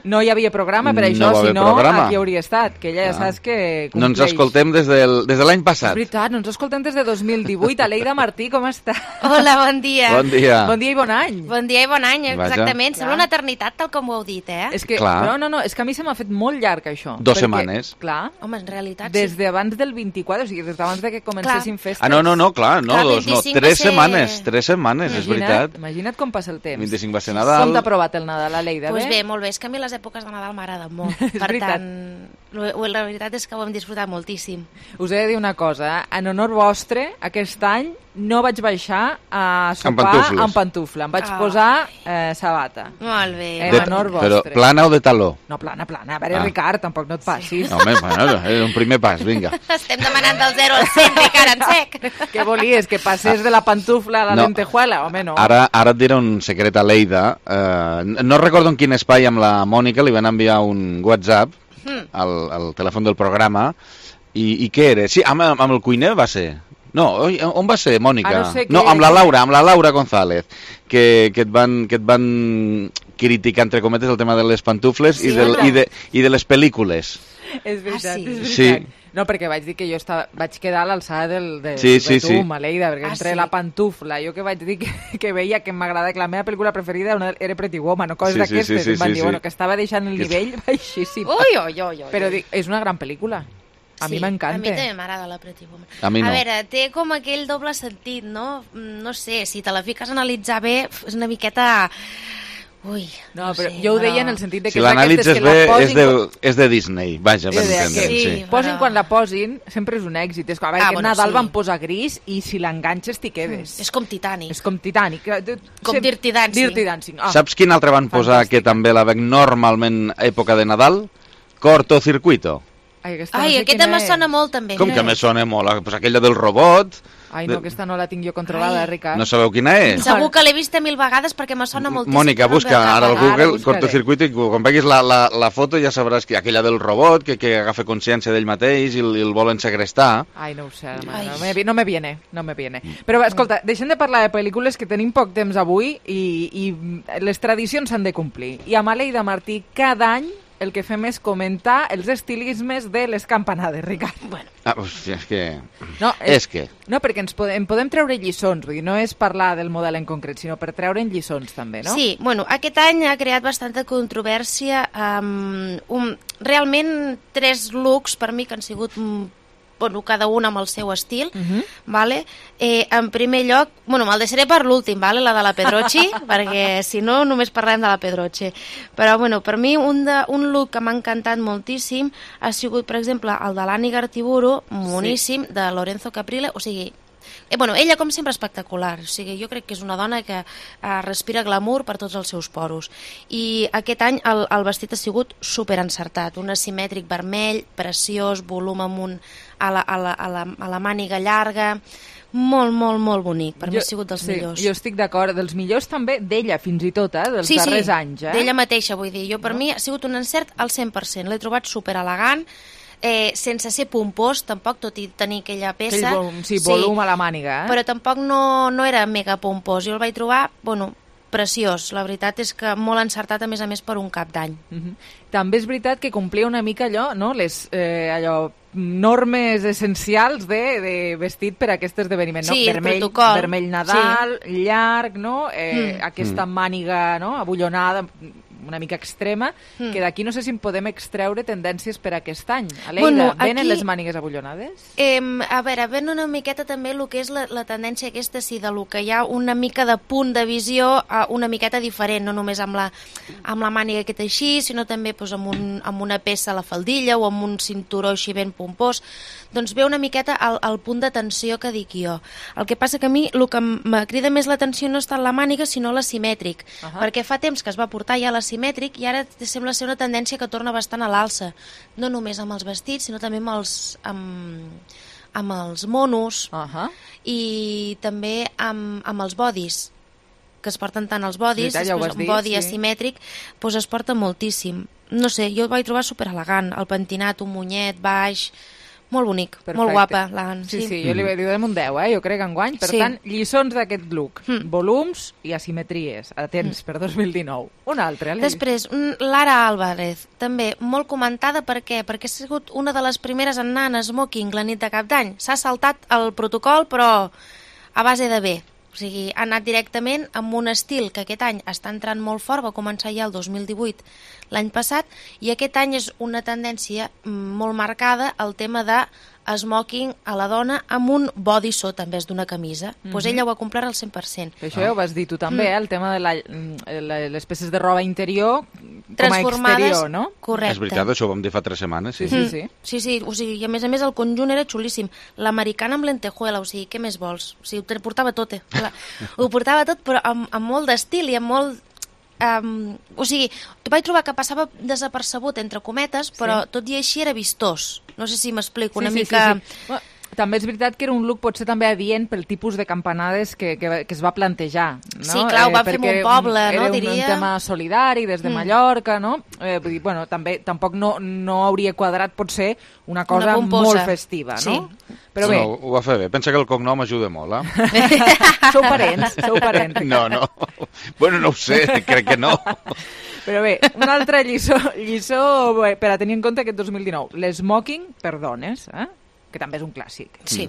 no hi havia programa, per això, no si no, programa. aquí hauria estat, que ella ja saps que compleix. No ens escoltem des, del, des de l'any passat. És veritat, no ens escoltem des de dos mil divuit. Aleida Martí, com està? Hola, bon dia. Bon dia. Bon dia i bon any. Bon dia i bon any, exactament. Vaja. Sembla una eternitat, tal com ho heu dit, eh? És que, no, no, no, és que a mi se m'ha fet molt llarg, això. Dos perquè, setmanes. Clar. Home, en realitat, des sí. d'abans del vint-i-quatre, o sigui, des d'abans de que comencessin clar. festes. Ah, no, no, no, clar, no, clar, dos, no, tres ser... setmanes, tres setmanes, imagina't, és veritat. Imagina't com passa el temps. vint-i-cinc va ser Nadal. Com t'ha provat el Nadal, Aleida? Doncs bé? bé, molt bé, és que a mi les èpoques de Nadal m'agraden molt. Per veritat. tant, la veritat és que ho hem disfrutat moltíssim. Us he de dir una cosa, eh? En honor vostre, aquest any no vaig baixar a sopar pantufles. amb pantufla, em vaig Ah. posar eh, sabata. Molt bé. En honor vostre. Però plana o de taló? No, plana, plana. A veure, Ah. Ricard, tampoc no et passis. No, home, bueno, és un primer pas, vinga. Estem demanant del zero al cent, Ricard, en sec. Què volies, que passés de la pantufla a la No. lentejuela? Home, no. Ara, ara et diré un secret a Leida. Eh, no recordo en quin espai amb la Mònica li van enviar un WhatsApp Mm. al, al telèfon del programa i, i què era? Sí, amb, amb el cuiner va ser. No, oi, on va ser, Mònica? Ah, no sé no, què- amb la Laura, amb la Laura González, que, que, et van, que et van criticar, entre cometes, el tema de les pantufles Sí, i, del, no? i, de, i de les pel·lícules. És veritat, Ah, sí? és veritat. Sí. No, perquè vaig dir que jo estava, vaig quedar a l'alçada del, del Sí, sí, Betum, sí. Aleida, perquè Ah, entre sí? la pantufla, jo que vaig dir que, que veia que m'agrada, que la meva pel·lícula preferida era, una, era Pretty Woman, o coses Sí, sí, d'aquestes, sí, sí, em van sí, dir, sí. bueno, que estava deixant el Que- nivell baixíssim. Ui, ui, ui, ui. Però dic, és una gran pel·lícula. A Sí, mi m'encanta. A mi també m'agrada la Pretty Woman. A mi no. A veure, té com aquell doble sentit, no? No sé, si te la fiques a analitzar bé, és una miqueta... Ui, No, no però sé, jo ho però- deia en el sentit de que Si l'analitzes és d'aquestes que bé, la és posin... de, és de Disney, vaja, per Jo deia entendre'ns. que Sí. posin però- quan la posin, sempre és un èxit. És com, a veure, Ah, aquest bueno, Nadal sí. van posar gris i si l'enganxes t'hi quedes. És com Titanic. És com Titanic. Com Dirty Dancing. Dirty Dancing. Ah. Saps quin altre van posar que també la veig normalment a època de Nadal? Cortocircuito. Ai, aquesta no Ai, sé aquesta quina me és. sona molt també. Com que me sona molt? Pues aquella del robot. Ai, no, de- aquesta no la tinc jo controlada, Ai. Ricard. No sabeu quina és? Segur que l'he vista mil vegades perquè me sona moltíssim. Mònica, però no em busca ve ara al cap. Google buscaré. cortocircuito i quan veguis la, la, la foto ja sabràs que aquella del robot que, que agafa consciència d'ell mateix i el, i el volen segrestar. Ai, no ho sé, ara, Ai. no me, vi- no me viene, no me viene. Però, escolta, deixem de parlar de pel·lícules que tenim poc temps avui i, i les tradicions s'han de complir. I amb Aleida Martí, cada any el que fem és comentar els estilismes de les campanades, Ricard. Bueno, Ah, hòstia, és que... No, És que... No, perquè ens podem, podem treure lliçons, vull dir, no és parlar del model en concret, sinó per treure'n lliçons també, no? sí, bueno, aquest any ha creat bastanta controvèrsia amb um, realment tres looks per mi que han sigut mm, bueno, cada un amb el seu estil, Uh -huh. vale? Eh, en primer lloc, bueno, me'l deixaré per l'últim, vale? La de la Pedrochi, perquè si no només parlem de la Pedroche. Però bueno, per mi un, de, un look que m'ha encantat moltíssim ha sigut, per exemple, el de l'Annie Gartiburu, moníssim, sí. de Lorenzo Caprile, o sigui, Eh, bueno, ella, com sempre, espectacular. O sigui, jo crec que és una dona que eh, respira glamour per tots els seus poros. I aquest any el, el vestit ha sigut super encertat. Un asimètric vermell, preciós, volum amunt a la, a la, a la, a la màniga llarga... Molt, molt, molt bonic. Per jo, mi ha sigut dels sí, millors. Jo estic d'acord. Dels millors també d'ella, fins i tot, eh? Dels sí, darrers sí, anys. Eh? D'ella mateixa, vull dir. Jo, per no? mi, ha sigut un encert al cent per cent. L'he trobat super elegant, eh, sense ser pompós, tampoc, tot i tenir aquella peça. Aquell volum, sí, volum sí, a la màniga. Eh? Però tampoc no, no era mega pompós. Jo el vaig trobar, bueno, preciós. La veritat és que molt encertat, a més a més, per un cap d'any. Uh -huh. També és veritat que complia una mica allò, no? Les, eh, allò, normes essencials de, de vestit per a aquest esdeveniment, no? Sí, vermell, protocol. vermell Nadal, sí. llarg, no? Eh, mm. Aquesta mm. màniga, no? Abullonada, una mica extrema, mm. que d'aquí no sé si en podem extreure tendències per a aquest any. Aleida, bueno, venen aquí, les mànigues abullonades? Eh, a veure, ven una miqueta també el que és la, la tendència aquesta, sí, de lo que hi ha una mica de punt de visió eh, una miqueta diferent, no només amb la, amb la màniga aquesta així, sinó també doncs, amb, un, amb una peça a la faldilla o amb un cinturó així ben pompós. Doncs ve una miqueta al, al punt d'atenció que dic jo. El que passa que a mi el que me crida més l'atenció no està en la màniga, sinó l'asimètric, uh -huh. perquè fa temps que es va portar ja l'asimètric i ara sembla ser una tendència que torna bastant a l'alça, no només amb els vestits, sinó també amb els, amb, amb els monos uh -huh. i també amb, amb els bodis, que es porten tant els bodis, sí, ja un dit, body sí. asimètric, doncs es porta moltíssim. No sé, jo el vaig trobar superelegant, el pentinat, un monyet baix, Molt bonic, Perfecte. molt guapa. La... Sí, sí, sí, jo li vaig dir un deu, eh? jo crec, enguany. Per Sí. tant, lliçons d'aquest look, Mm. volums i asimetries. Atents per dos mil dinou. Un altre, Alice. Després, un- Lara Álvarez, també molt comentada, per què? Perquè ha sigut una de les primeres en anar en smoking la nit de Cap d'Any. S'ha saltat el protocol, però a base de bé. O sigui, ha anat directament amb un estil que aquest any està entrant molt fort, va començar ja el dos mil divuit, l'any passat, i aquest any és una tendència mm, molt marcada el tema de smoking a la dona amb un body sota en vez d'una camisa. Doncs pues Mhm. ella ho ha complert al cent per cent. Això ja ho vas dir tu també, Mm. eh? el tema de la, la, les peces de roba interior com a Transformades, exterior, no? correcte. És veritat, això ho vam dir fa tres setmanes. Sí, sí, sí. Sí, sí, o sigui, i a més a més el conjunt era xulíssim. L'americana amb lentejuela, o sigui, què més vols? O sigui, ho portava tot, eh? La, ho portava tot, però amb, amb molt d'estil i amb molt... Um, o sigui, vaig trobar que passava desapercebut, entre cometes, però Sí. tot i així era vistós. No sé si m'explico, una sí, sí, mica... Sí, sí. Bueno, també és veritat que era un look potser també adient pel tipus de campanades que, que, que es va plantejar. No? Sí, clar, ho van fer en un perquè poble, no, era un, diria. un tema solidari des de Mm. Mallorca, no? Eh, vull dir, bueno, també, tampoc no, no hauria quadrat potser una cosa Una pomposa. molt festiva, Sí. no? Però bé, No, ho va fer bé. Pensa que el cognom ajuda molt, eh? sou parents, sou parents. No, no. Bueno, no ho sé, crec que no. Però bé, una altra lliçó, lliçó bé, per a tenir en compte aquest dos mil dinou. L'esmoking per dones, eh? que també és un clàssic. Sí.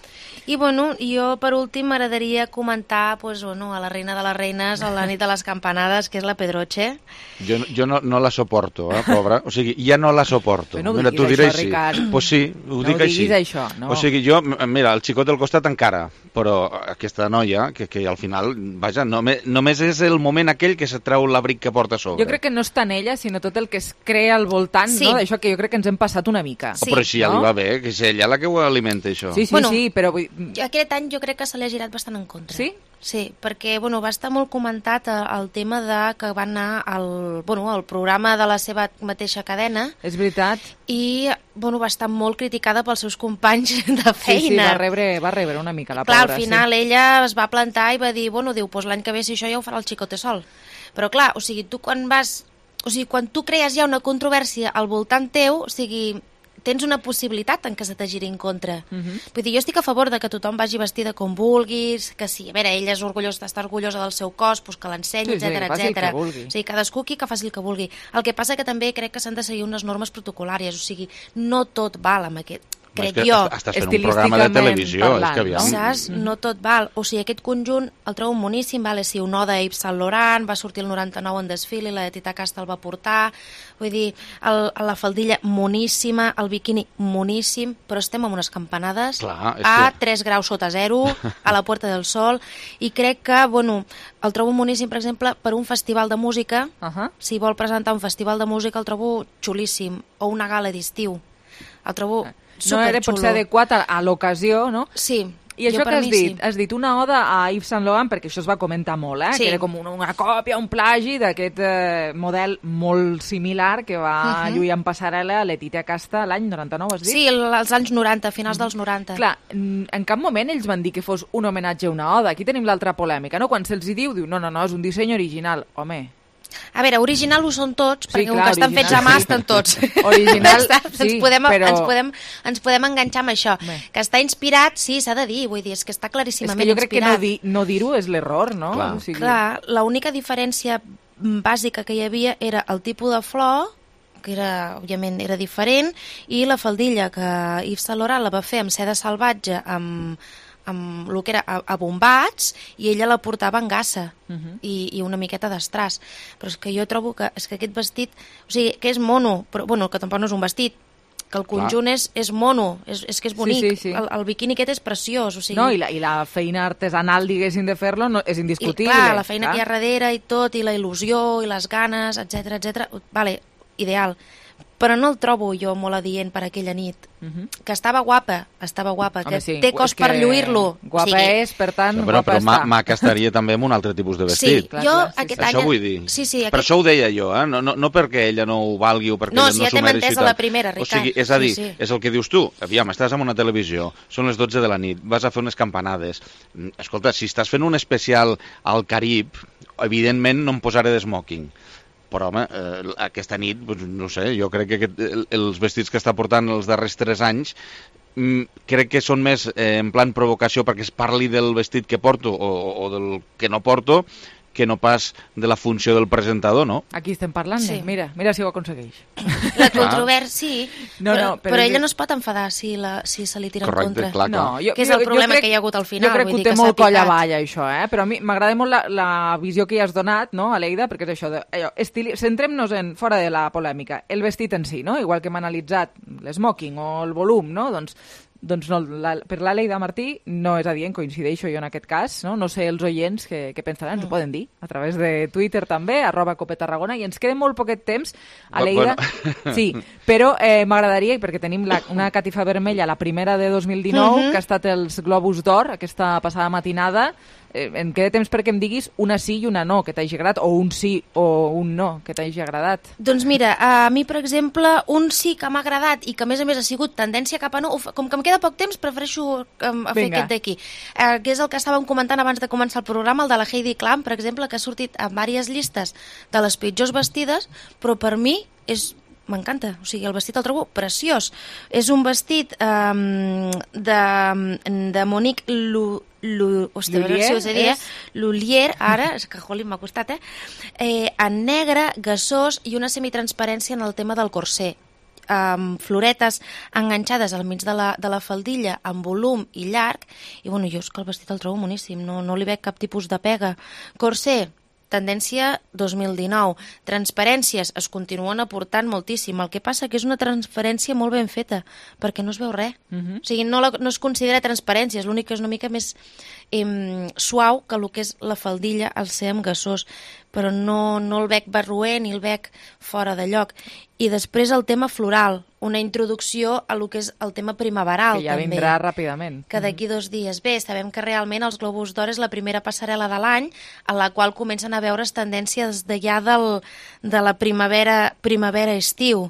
I bueno, jo per últim m'agradaria comentar pues, bueno, a la reina de les reines, a la nit de les campanades, que és la Pedroche. Jo, jo no, no la soporto, eh, pobra. O sigui, ja no la soporto. Però no ho Mira, diguis, t'ho diré això, així. Ricard. Pues sí, ho No dic ho així. diguis, això, no. O sigui, jo, m- mira, el xicot del costat encara, però aquesta noia, que, que al final, vaja, només, només és el moment aquell que se treu l'abric que porta a sobre. Jo crec que no és tant ella, sinó tot el que es crea al voltant, Sí. no? D'això que jo crec que ens hem passat una mica. Sí. Però si ja no? li va bé, que és ella la que ho alimenta, això. Sí, sí, Bueno, sí, però... Vull... Aquest any jo crec que se li ha girat bastant en contra. Sí? Sí, perquè bueno, va estar molt comentat el, el tema de que va anar al, bueno, al programa de la seva mateixa cadena És veritat. i bueno, va estar molt criticada pels seus companys de feina. Sí, sí, va rebre, va rebre una mica la Clar, pobra. al final ella es va plantar i va dir, bueno, diu, pues l'any que ve si això ja ho farà el xicote sol. Però clar, o sigui, tu quan vas... O sigui, quan tu crees ja una controvèrsia al voltant teu, o sigui, tens una possibilitat en què se te giri en contra. Uh -huh. Vull dir, jo estic a favor de que tothom vagi vestida com vulguis, que sí, a veure, ella és orgullosa d'estar orgullosa del seu cos, pues que l'ensenyi, Sí, sí, etcètera, que faci el etcètera. que vulgui. O sigui, cadascú aquí que faci el que vulgui. El que passa que també crec que s'han de seguir unes normes protocolàries, o sigui, no tot val amb aquest... És Crec que jo. est- estàs fent un programa de televisió, parlant, és que aviam... Saps? No tot val. O sigui, aquest conjunt el trobo moníssim, vale? Si un ode a Yves Saint Laurent, va sortir el noranta-nou en desfile, la de Tita Casta el va portar, vull dir, el, la faldilla moníssima, el biquini moníssim, però estem amb unes campanades Clar, és a que- tres graus sota zero, a la Puerta del Sol, i crec que, bueno, el trobo moníssim, per exemple, per un festival de música, Uh -huh. si vol presentar un festival de música el trobo xulíssim, o una gala d'estiu. El trobo No era superxulo. potser adequat a, a l'ocasió, no? Sí. I això jo que per has mi dit? sí. Has dit una oda a Yves Saint Laurent, perquè això es va comentar molt, eh? Sí. Que era com una, una còpia, un plagi d'aquest eh, model molt similar que va Uh -huh. lluir en passarel·la a Letitia Casta l'any noranta-nou, has dit? Sí, el- als anys noranta, finals dels noranta. Clar, n- en cap moment ells van dir que fos un homenatge a una oda. Aquí tenim l'altra polèmica, no? Quan se'ls hi diu, diu, no, no, no, és un disseny original. Home, A veure, original ho són tots, Sí, perquè com clar, que estan original, fets a mà sí. estan tots. Original, Saps? sí, ens, podem, però- ens, podem, ens podem enganxar amb això. Bé. Que està inspirat, sí, s'ha de dir, vull dir, és que està és claríssimament que jo crec que inspirat. no dir- no dir-ho és l'error, no? Clar. O sigui, Clar, l'única diferència bàsica que hi havia era el tipus de flor, que era, òbviament, era diferent, i la faldilla, que Yves Saint Laurent la va fer amb seda salvatge, amb, amb el que era a, a bombats, i ella la portava en gassa. Uh -huh. i, i una miqueta d'estràs. Però és que jo trobo que, és que aquest vestit, o sigui, que és mono, però bueno, que tampoc no és un vestit, que el conjunt és, és mono, és, és que és bonic. Sí, sí, sí. El, el biquini aquest és preciós, o sigui... No, i la, i la feina artesanal, diguéssim, de fer-lo no, és I, indiscutible. clar, la feina clar. que hi ha darrere i tot, i la il·lusió, i les ganes, etcètera, etcètera. Vale, ideal. Però no el trobo jo molt adient per aquella nit. Uh -huh. Que estava guapa, estava guapa, Home, que sí, té cos és que per lluir-lo. Guapa o sigui, és, per tant, Però, guapa però ma, està. maca estaria també amb un altre tipus de vestit. Sí, Clar, jo clar, sí, aquest sí. any... Això vull dir. Sí, sí, Per aquest... això ho deia jo, eh? no, no, no perquè ella no ho valgui o perquè No, ella si no ja s'ho t'hem mereixi entès a i la tal. primera, O Ricard. sigui, és a dir, Sí, sí. és el que dius tu. Aviam, estàs en una televisió, són les dotze de la nit, vas a fer unes campanades. Mm, Escolta, si estàs fent un especial al Carib, evidentment no em posaré d'smoking. però home, eh, aquesta nit, doncs, no sé, jo crec que aquest, els vestits que està portant els darrers tres anys mm, crec que són més eh, en plan provocació perquè es parli del vestit que porto o, o del que no porto, que no pas de la funció del presentador, no? Aquí estem parlant, sí. Mira, mira si ho aconsegueix. La controvèrsia, sí, no, però, no, però, però ella no es pot enfadar si, la, si se li tira Correcte, en contra. Clar, clar. No, jo, que és el jo, problema jo crec, que hi ha hagut al final. Jo crec vull que ho dir té que molt s'ha coll picat. avall, això, eh? Però a mi m'agrada molt la, la visió que hi has donat, no, Aleida? Perquè és això, de, allò, estili... centrem-nos en, fora de la polèmica, el vestit en si, no? Igual que hem analitzat l'esmoking o el volum, no? Doncs Doncs no, la, per l'Aleida Martí no és adient, coincideixo jo en aquest cas, no? No sé els oients què, què pensaran, ens ho poden dir, a través de Twitter també, arroba Cope Tarragona, i ens queda molt poquet temps, Aleida, bueno. Sí, però eh, m'agradaria, perquè tenim la, una catifa vermella, la primera de dos mil dinou, uh-huh. que ha estat els Globus d'Or, aquesta passada matinada, eh, em queda temps perquè em diguis una sí i una no que t'hagi agradat, o un sí o un no que t'hagi agradat. Doncs mira, a mi, per exemple, un sí que m'ha agradat i que a més a més ha sigut tendència cap a no, com que em queda poc temps, prefereixo um, fer Vinga. aquest d'aquí, eh, que és el que estàvem comentant abans de començar el programa, el de la Heidi Klum, per exemple, que ha sortit en diverses llistes de les pitjors vestides, però per mi és... m'encanta, o sigui, el vestit el trobo preciós. És un vestit um, de, de Monique Lu, Lu, hòstia, a veure si us he dit, és... Lullier, ara, és que joli, m'ha costat, eh? eh? En negre, gasós i una semitransparència en el tema del corsé. Amb floretes enganxades al mig de la, de la faldilla amb volum i llarg, i bueno, jo és que el vestit el trobo moníssim, no, no li veig cap tipus de pega. Corsé, tendència dos mil dinou. Transparències es continuen aportant moltíssim. El que passa que és una transparència molt ben feta, perquè no es veu res. Uh-huh. O sigui, no, la, no es considera transparència, és l'únic que és una mica més eh, suau que el que és la faldilla al ser amb gasós, però no, no el veig barroer ni el veig fora de lloc. I després el tema floral, una introducció a lo que és el tema primaveral, que ja també. Vindrà ràpidament. Que d'aquí dos dies. Bé, sabem que realment els Globus d'Or és la primera passarel·la de l'any a la qual comencen a veure's tendències de ja del, de la primavera, primavera-estiu.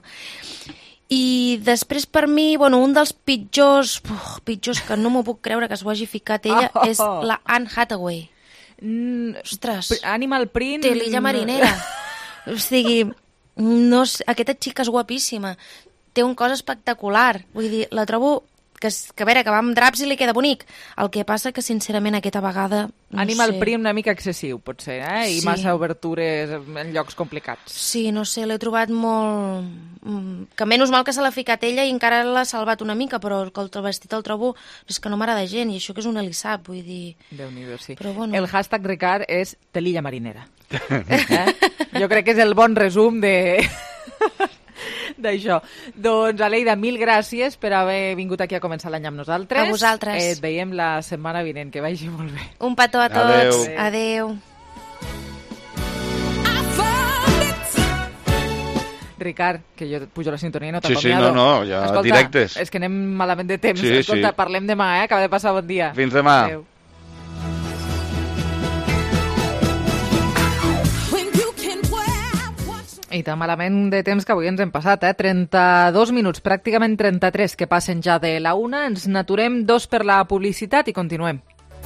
I després per mi, bueno, un dels pitjors, uf, pitjors que no m'ho puc creure que s'ho hagi ficat ella, oh, oh, oh. és la Anne Hathaway. Mm, Ostres. Animal Print... Té l'illa marinera. O sigui, no sé, aquesta xica és guapíssima. Té un cos espectacular. Vull dir, la trobo que, que a veure, que va amb draps i li queda bonic. El que passa que, sincerament, aquesta vegada... No Animal sé. Print una mica excessiu, potser, eh? I Sí. massa obertures en llocs complicats. Sí, no sé, l'he trobat molt... mm, Que menys mal que se l'ha ficat ella i encara l'ha salvat una mica, però que el vestit el trobo... És que no m'agrada gent, i això que és una lissap, vull dir... Déu-n'hi-do, sí. Però bueno. El hashtag Ricard és telilla marinera. Eh? Jo crec que és el bon resum de... d'això. Doncs, Aleida, mil gràcies per haver vingut aquí a començar l'any amb nosaltres. A vosaltres. Eh, et veiem la setmana vinent. Que vagi molt bé. Un petó a tots. Adéu. Adéu. Ricard, que jo et pujo la sintonia i no t'ha Sí, sí, acomiado. no, no, ja Escolta, directes. és que anem malament de temps. Sí, Escolta, sí. parlem demà, eh? Acaba de passar bon dia. Fins demà. Adéu. I tan malament de temps que avui ens hem passat, eh? trenta-dos minuts, pràcticament trenta-tres, que passen ja de la una. Ens n'aturem dos per la publicitat i continuem.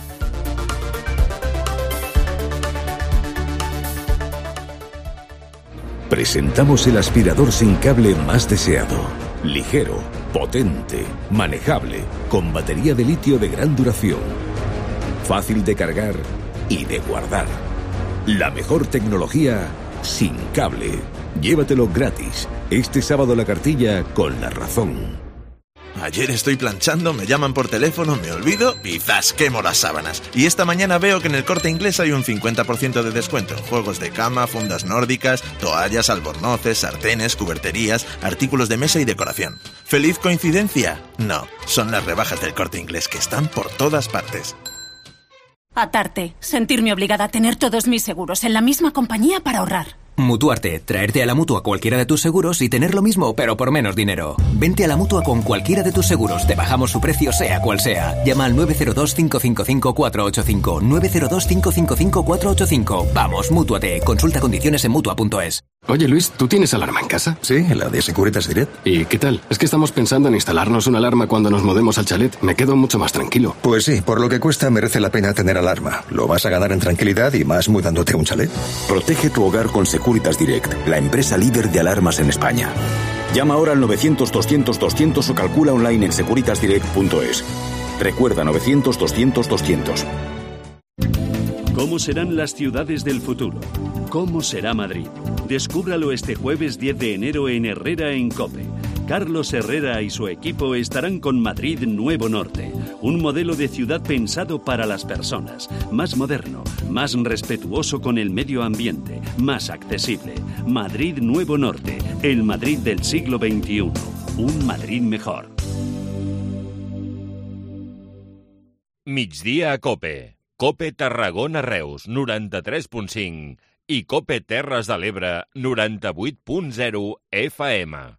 Presentamos el aspirador sin cable más deseado. Ligero, potente, manejable, con batería de litio de gran duración. Fácil de cargar y de guardar. La mejor tecnología sin cable. Llévatelo gratis. Este sábado la cartilla con La Razón. Ayer estoy planchando, me llaman por teléfono, me olvido y ¡zas! Quemo las sábanas. Y esta mañana veo que en el Corte Inglés hay un cincuenta por ciento de descuento en juegos de cama, fundas nórdicas, toallas, albornoces, sartenes, cuberterías, artículos de mesa y decoración. ¿Feliz coincidencia? No, son las rebajas del Corte Inglés que están por todas partes. Atarte, sentirme obligada a tener todos mis seguros en la misma compañía para ahorrar. Mutuarte, traerte a la Mutua cualquiera de tus seguros y tener lo mismo, pero por menos dinero. Vente a la Mutua con cualquiera de tus seguros, te bajamos su precio sea cual sea. Llama al nueve cero dos, cinco cinco cinco, cuatro ocho cinco, nueve cero dos, cinco cinco cinco, cuatro ocho cinco. Vamos, Mútuate, consulta condiciones en Mutua punto es. Oye, Luis, ¿tú tienes alarma en casa? Sí, la de Securitas Direct. ¿Y qué tal? Es que estamos pensando en instalarnos una alarma cuando nos mudemos al chalet. Me quedo mucho más tranquilo. Pues sí, por lo que cuesta merece la pena tener alarma. Lo vas a ganar en tranquilidad y más mudándote a un chalet. Protege tu hogar con Securitas Direct, la empresa líder de alarmas en España. Llama ahora al novecientos doscientos doscientos o calcula online en securitas direct punto es. Recuerda novecientos doscientos doscientos. ¿Cómo serán las ciudades del futuro? ¿Cómo será Madrid? Descúbralo este jueves diez de enero en Herrera en COPE. Carlos Herrera y su equipo estarán con Madrid Nuevo Norte, un modelo de ciudad pensado para las personas, más moderno, más respetuoso con el medio ambiente, más accesible. Madrid Nuevo Norte, el Madrid del siglo veintiuno, un Madrid mejor. Migdia a COPE. COPE Tarragona Reus, noranta-tres punt cinc i COPE Terres de l'Ebre, noranta-vuit punt zero F M.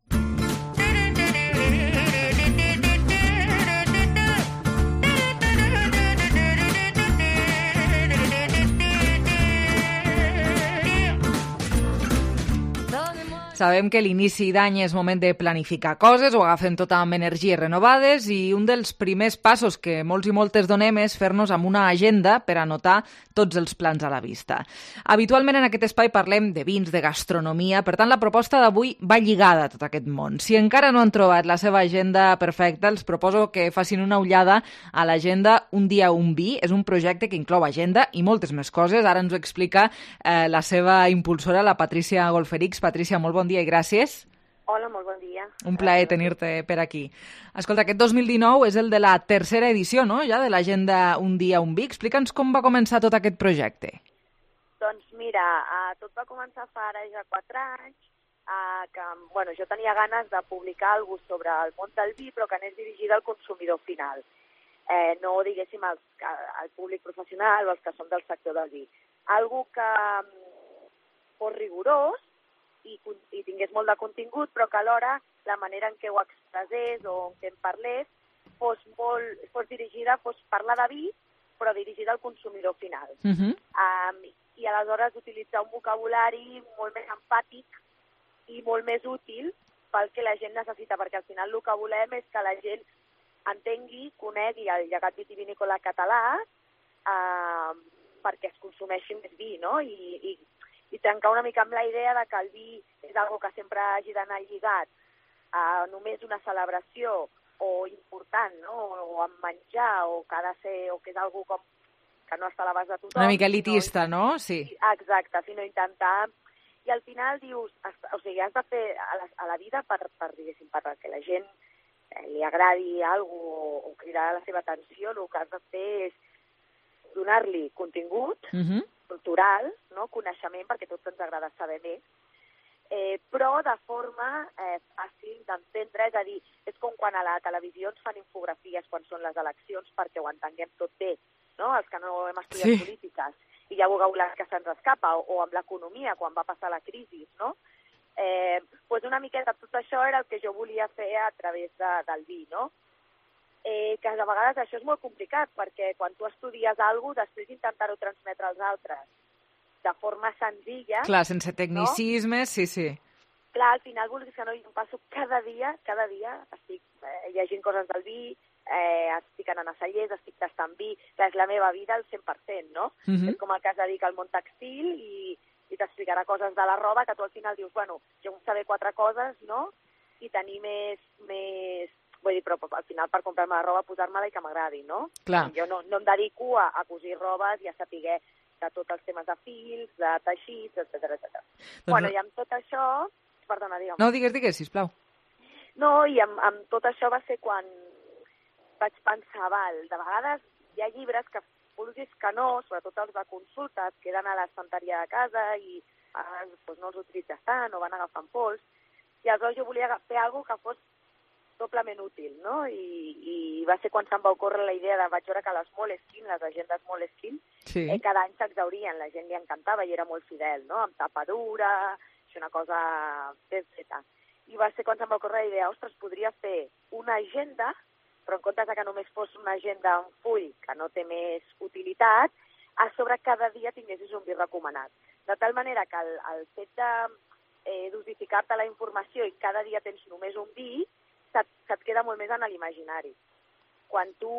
Sabem que l'inici d'any és moment de planificar coses, ho agafem tot amb energies renovades i un dels primers passos que molts i moltes donem és fer-nos amb una agenda per anotar tots els plans a la vista. Habitualment en aquest espai parlem de vins, de gastronomia, per tant la proposta d'avui va lligada a tot aquest món. Si encara no han trobat la seva agenda perfecta, els proposo que facin una ullada a l'agenda Un dia un vi. És un projecte que inclou agenda i moltes més coses. Ara ens ho explica eh, la seva impulsora, la Patrícia Golferix. Patrícia, molt bon dia i gràcies. Hola, molt bon dia. Un plaer tenir-te per aquí. Escolta, aquest dos mil dinou és el de la tercera edició, no?, ja de l'agenda Un dia un vi. Explica'ns com va començar tot aquest projecte. Doncs mira, uh, tot va començar fa ara ja quatre anys, uh, que bueno, jo tenia ganes de publicar alguna cosa sobre el món del vi, però que anés dirigida al consumidor final. Eh, no diguéssim als, al públic professional o als que són del sector del vi. Algo que um, fos rigorós, I, i tingués molt de contingut, però que alhora la manera en què ho expressés o en què en parlés fos, molt, fos dirigida, fos parlar de vi, però dirigida al consumidor final. Uh-huh. Um, I aleshores utilitzar un vocabulari molt més empàtic i molt més útil pel que la gent necessita, perquè al final el que volem és que la gent entengui, conegui el llegat vitivinícola català uh, perquè es consumeixi més vi, no? I, i i trencar una mica amb la idea de que el vi és algo que sempre hagi d'anar lligat a només una celebració o important, no? O amb menjar, o que ha de ser, o que és algo com que no està a l'abast de tothom. Una mica elitista, no? no? Sí. Exacte, sinó intentar... I al final dius, o sigui, has de fer a la, a la vida per, per, diguéssim, per que la gent eh, li agradi alguna cosa o, o cridar la seva atenció, el que has de fer és donar-li contingut, uh-huh. cultural, no? Coneixement, perquè a tots ens agrada saber més, eh, però de forma eh, fàcil d'entendre, és a dir, és com quan a la televisió ens fan infografies quan són les eleccions perquè ho entenguem tot bé, no? Els que no hem estudiat sí. polítiques, i ja veureu les que se'ns escapa, o, o amb l'economia, quan va passar la crisi, no? Eh, doncs una miqueta tot això era el que jo volia fer a través de, del vi, no? Eh, que de vegades això és molt complicat, perquè quan tu estudies alguna cosa, després intentar-ho transmetre als altres de forma senzilla... Clar, sense tecnicismes, no? sí, sí. Clar, al final, vulguis que no, jo em passo cada dia, cada dia, estic eh, llegint coses del vi, eh, estic anant a cellers, estic tastant vi, que és la meva vida al cent per cent, no? Uh-huh. És com el que es dedica al món textil i, i t'explicarà coses de la roba que tu al final dius, bueno, jo vull saber quatre coses, no? I tenir més... més vull dir, però al final per comprar-me la roba, posar-me-la i que m'agradi, no? Clar. Jo no, no em dedico a, a cosir robes i a saber de tots els temes de fils, de teixits, etcètera, etcètera. Doncs bueno, no... i amb tot això... Perdona, digue'm. No, digues, digues, sisplau. No, i amb, amb tot això va ser quan vaig pensar, val, de vegades hi ha llibres que vulguis que no, sobretot els de consulta, es queden a l'estanteria de casa i ah, doncs no els utilitzes tant o van agafant pols, i aleshores jo volia fer alguna que fos doblement útil, no? I, i va ser quan se'm va ocórrer la idea de, vaig veure que les Moleskine, les agendes Moleskine, sí. eh, cada any s'exhaurien, la gent li encantava i era molt fidel, no? Amb tapa dura, és una cosa ben feta. I va ser quan se'm va ocórrer la idea, ostres, podria fer una agenda, però en comptes de que només fos una agenda en full, que no té més utilitat, a sobre cada dia tinguessis un vi recomanat. De tal manera que el, el fet de eh, dosificar-te la informació i cada dia tens només un vi, se't, se't queda molt més en l'imaginari. Quan tu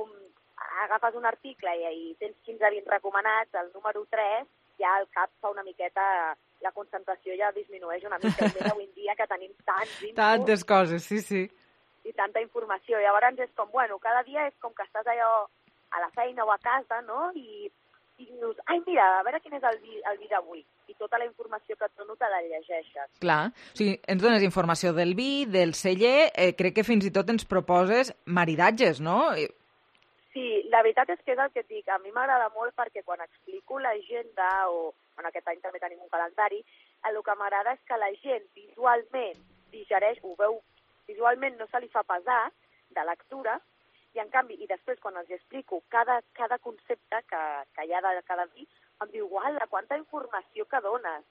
agafes un article i, i tens quinze vint recomanats, el número tres, ja al cap fa una miqueta, la concentració ja disminueix una mica, més avui en dia que tenim tants infos. Tantes coses, sí, sí. I tanta informació. I llavors és com, bueno, cada dia és com que estàs allò a la feina o a casa, no? I, i dius, ai, mira, a veure quin és el vi, el vi d'avui. I tota la informació que et dono te la llegeixes. Clar, o sigui, ens dones informació del vi, del celler, eh, crec que fins i tot ens proposes maridatges, no? Sí, la veritat és que és el que et dic. A mi m'agrada molt perquè quan explico l'agenda, o en aquest any també tenim un calendari, el que m'agrada és que la gent visualment digereix, ho veu, visualment no se li fa pesar de lectura, i en canvi, i després quan els explico cada, cada concepte que, que hi ha de cada vi, em diu, uala, quanta informació que dones.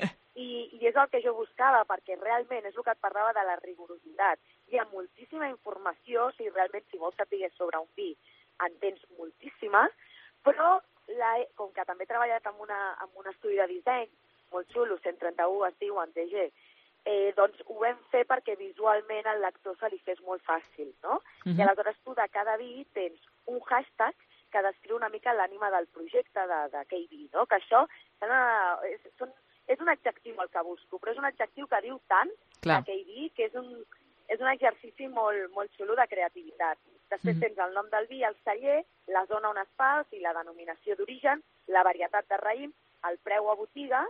I, I és el que jo buscava, perquè realment és el que et parlava de la rigorositat. Hi ha moltíssima informació, o sigui, realment, si vols saber sobre un vi, en tens moltíssima, però la, com que també he treballat amb, una, amb un estudi de disseny, molt xulo, cent trenta-u es diu, en T G, eh, doncs ho vam fer perquè visualment al lector se li fes molt fàcil, no? Uh-huh. I aleshores tu de cada vi tens un hashtag que descriu una mica l'ànima del projecte d'aquell vi, no? Que això una, és, són, és un adjectiu el que busco, però és un adjectiu que diu tant d'aquell vi que és un, és un exercici molt, molt xulo de creativitat. Després mm-hmm. tens el nom del vi, el celler, la zona on es fa, o sigui, la denominació d'origen, la varietat de raïm, el preu a botiga,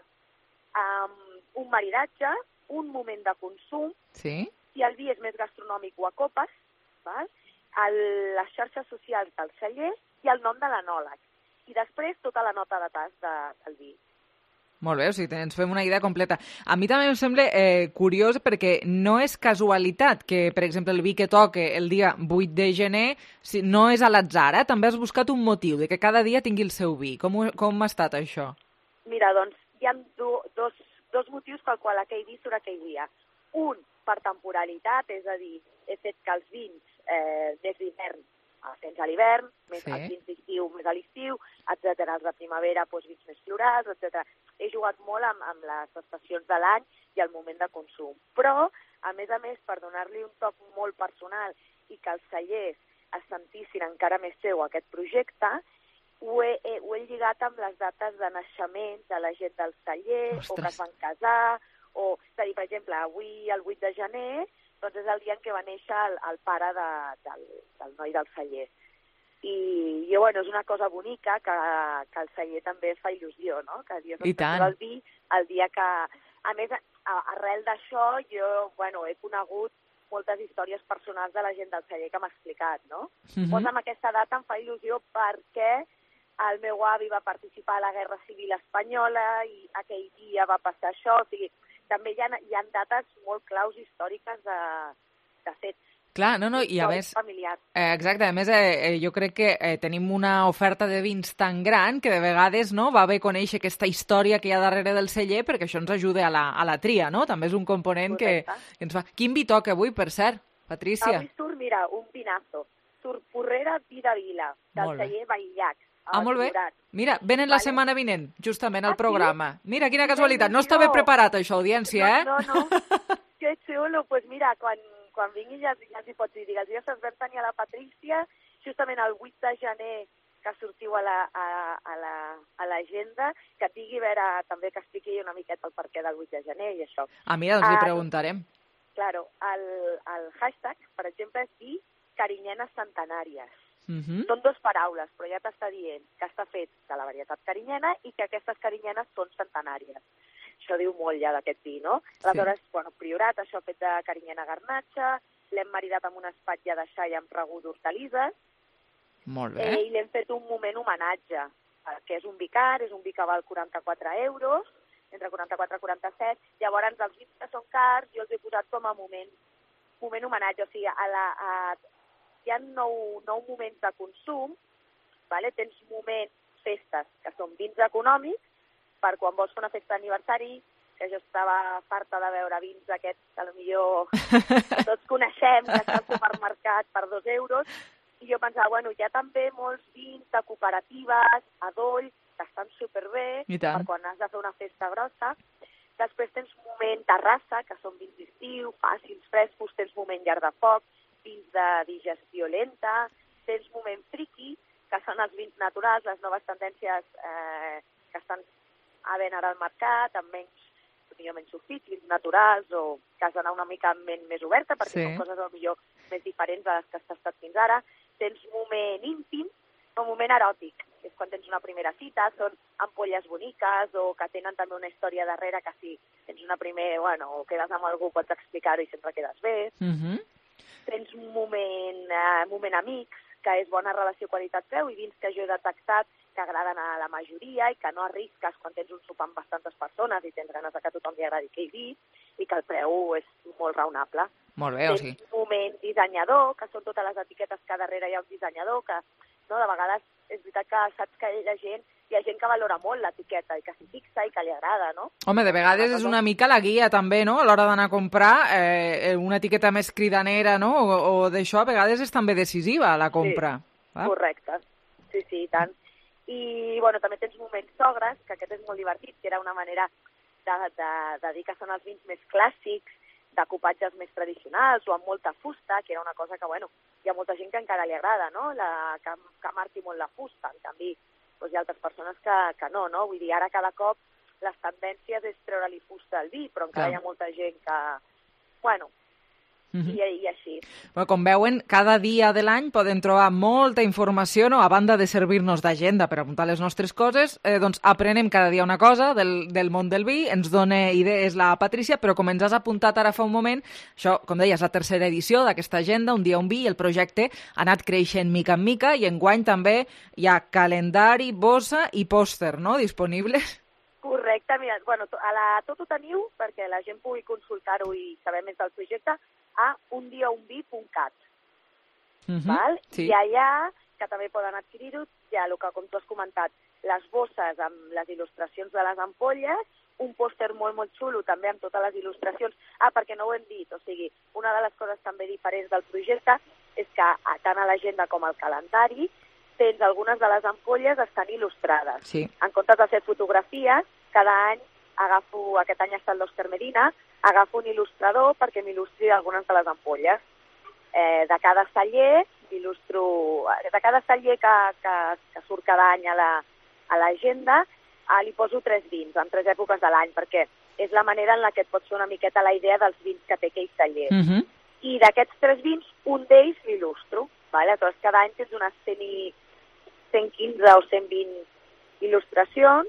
um, un maridatge, un moment de consum, sí. Si el vi és més gastronòmic o a copes, val? El, les xarxes socials del celler i el nom de l'anòleg. I després tota la nota de tast de, del vi. Molt bé, o sigui, ens fem una idea completa. A mi també em sembla eh, curiós perquè no és casualitat que, per exemple, el vi que toque el dia vuit de gener si, no és a l'atzar, eh? També has buscat un motiu de que cada dia tingui el seu vi. Com, com ha estat això? Mira, doncs hi ha do, dos, dos motius pel qual aquell vi surt aquell dia. Un, per temporalitat, és a dir, he fet que els vins eh, des d'hivern els tens a l'hivern, més sí. Els vins d'estiu més a l'estiu, etcètera. Els de primavera, doncs, vins més florals, etcètera. He jugat molt amb, amb les estacions de l'any i el moment de consum. Però, a més a més, per donar-li un toc molt personal i que els cellers es sentissin encara més seu aquest projecte, ho he, he, ho he lligat amb les dates de naixement de la gent del celler, Ostres. O que es van casar, o, és a dir, per exemple, avui, el vuit de gener, doncs és el dia en què va néixer el, el pare de, del, del noi del celler. I, i bueno, és una cosa bonica que, que el celler també fa il·lusió, no? Que Dios ens fa el vi el dia que... A més, a, arrel d'això, jo, bueno, he conegut moltes històries personals de la gent del celler que m'ha explicat, no? Mm-hmm. Doncs amb aquesta data em fa il·lusió perquè el meu avi va participar a la Guerra Civil Espanyola i aquell dia va passar això, o sigui, també hi ha, hi ha dates molt claus històriques de, de fets. Clar, no, no, i a més... Familiar. Eh, exacte, a més eh, jo crec que eh, tenim una oferta de vins tan gran que de vegades no, va bé conèixer aquesta història que hi ha darrere del celler perquè això ens ajuda a la, a la tria, no? També és un component que, que ens fa... Quin vi toca avui, per cert, Patrícia? Avui surt, mira, un vinazo. Surt Porrera Vi de Vila, del celler Vaillac. Ah, molt bé. Mira, venen la setmana vinent, justament, al programa. Mira, quina casualitat. No està ben preparat, això, audiència, eh? No, no, no. Que xulo. Doncs pues mira, quan, quan vingui ja, ja els hi pots dir. Digues, ja se'ls vam tenir a la Patrícia, justament el vuit de gener, que sortiu a l'agenda, la, a, a que et digui, a veure, també que expliqui una miqueta el perquè del vuit de gener i això. Ah, mira, doncs li preguntarem. Claro, el, el hashtag, per exemple, és dir carinyenes centenàries. Uh-huh. Són dues paraules, però ja t'està dient que està fet de la varietat carinyena i que aquestes carinyenes són centenàries. Això diu molt ja d'aquest vi, no? Sí. Aleshores, bueno, priorat, això fet de carinyena garnatxa, l'hem maridat amb una espatlla de xai amb regú d'hortalisses. Molt bé. Eh, I l'hem fet un moment homenatge, que és un vi car, és un vi que val quaranta-quatre euros, entre quaranta-quatre i quaranta-set. Llavors, els vins que són cars, jo els he posat com a moment, moment homenatge, o sigui, a la... A, hi ha nou, nou moments de consum, vale? Tens moments, festes, que són vins econòmics, per quan vols fer una festa d'aniversari, que jo estava farta de veure vins aquests, que potser que tots coneixem, que està al supermercat per dos euros, i jo pensava, bueno, hi ha també molts vins de cooperatives, adoll, que estan superbé I tant. per quan has de fer una festa grossa. Després tens moment terrassa, que són vins d'estiu, fàcils, frescos, tens moment llar de foc, vins de digestió lenta, tens moment friki, que són els vins naturals, les noves tendències eh, que estan havent ara al mercat, amb menys, potser menys sulfits, vins naturals, o que has d'anar una mica amb ment més oberta, perquè Sí. són coses potser més diferents a les que has tastat fins ara. Tens moment íntim, o moment eròtic, que és quan tens una primera cita, són ampolles boniques, o que tenen també una història darrere, que si tens una primera, bueno, o quedes amb algú, pots explicar-ho i sempre quedes bé. Mhm. Tens un moment, eh, moment amics, que és bona relació qualitat-preu, i vins que jo he detectat que agraden a la majoria i que no arrisques quan tens un sopar amb bastantes persones i tens ganes de que a tothom li agradi aquell vi, i que el preu és molt raonable. Molt bé, o sigui... Tens un moment dissenyador, que són totes les etiquetes que darrere hi ha un dissenyador, que no, de vegades és veritat que saps que hi ha gent, hi ha gent que valora molt l'etiqueta i que s'hi fixa i que li agrada, no? Home, de vegades és una mica la guia també, no? A l'hora d'anar a comprar, eh, una etiqueta més cridanera, no? O, o d'això a vegades és també decisiva, la compra. Sí, correcte. Sí, sí, i tant. I, bueno, també tens moments sogres, que aquest és molt divertit, que era una manera de, de, de dir que són els vins més clàssics, de copatges més tradicionals o amb molta fusta, que era una cosa que, bueno, hi ha molta gent que encara li agrada, no? La, que, que marqui molt la fusta. En canvi, doncs hi ha altres persones que, que no, no? Vull dir, ara cada cop les tendències és treure-li fusta al vi, però encara Clar. hi ha molta gent que, bueno, Mhm. i, i així. Bueno, com veuen, cada dia de l'any podem trobar molta informació, no? A banda de servir-nos d'agenda per apuntar les nostres coses, eh, doncs aprenem cada dia una cosa del, del món del vi, ens dona idees la Patrícia, però com ens has apuntat ara fa un moment, això, com deies, la tercera edició d'aquesta agenda, Un dia un vi, el projecte ha anat creixent mica en mica i enguany també hi ha calendari, bossa i pòster, no?, disponibles. Correcte, mira, bueno, a la, tot ho teniu perquè la gent pugui consultar-ho i saber més del projecte a un dia un vi punt cat. Mhm, Val? sí. I allà, que també poden adquirir-ho, hi ha el que, com tu has comentat, les bosses amb les il·lustracions de les ampolles, un pòster molt, molt xulo també amb totes les il·lustracions. Ah, perquè no ho hem dit, o sigui, una de les coses també diferents del projecte és que tant a l'agenda com al calendari tens algunes de les ampolles estan il·lustrades. Sí. En comptes de fer fotografies, cada any agafo, aquest any està l'Òscar Medina, agafo un il·lustrador perquè m'il·lustri algunes de les ampolles. Eh, de cada celler, il·lustro, de cada celler que, que, que surt cada any a la, a l'agenda, eh, li poso tres vins, en tres èpoques de l'any, perquè és la manera en la que et pots fer una miqueta la idea dels vins que té aquell celler. Mhm. I d'aquests tres vins, un d'ells l'il·lustro. Vale? Aleshores, cada any tens unes cent, i, cent quinze o cent vint il·lustracions,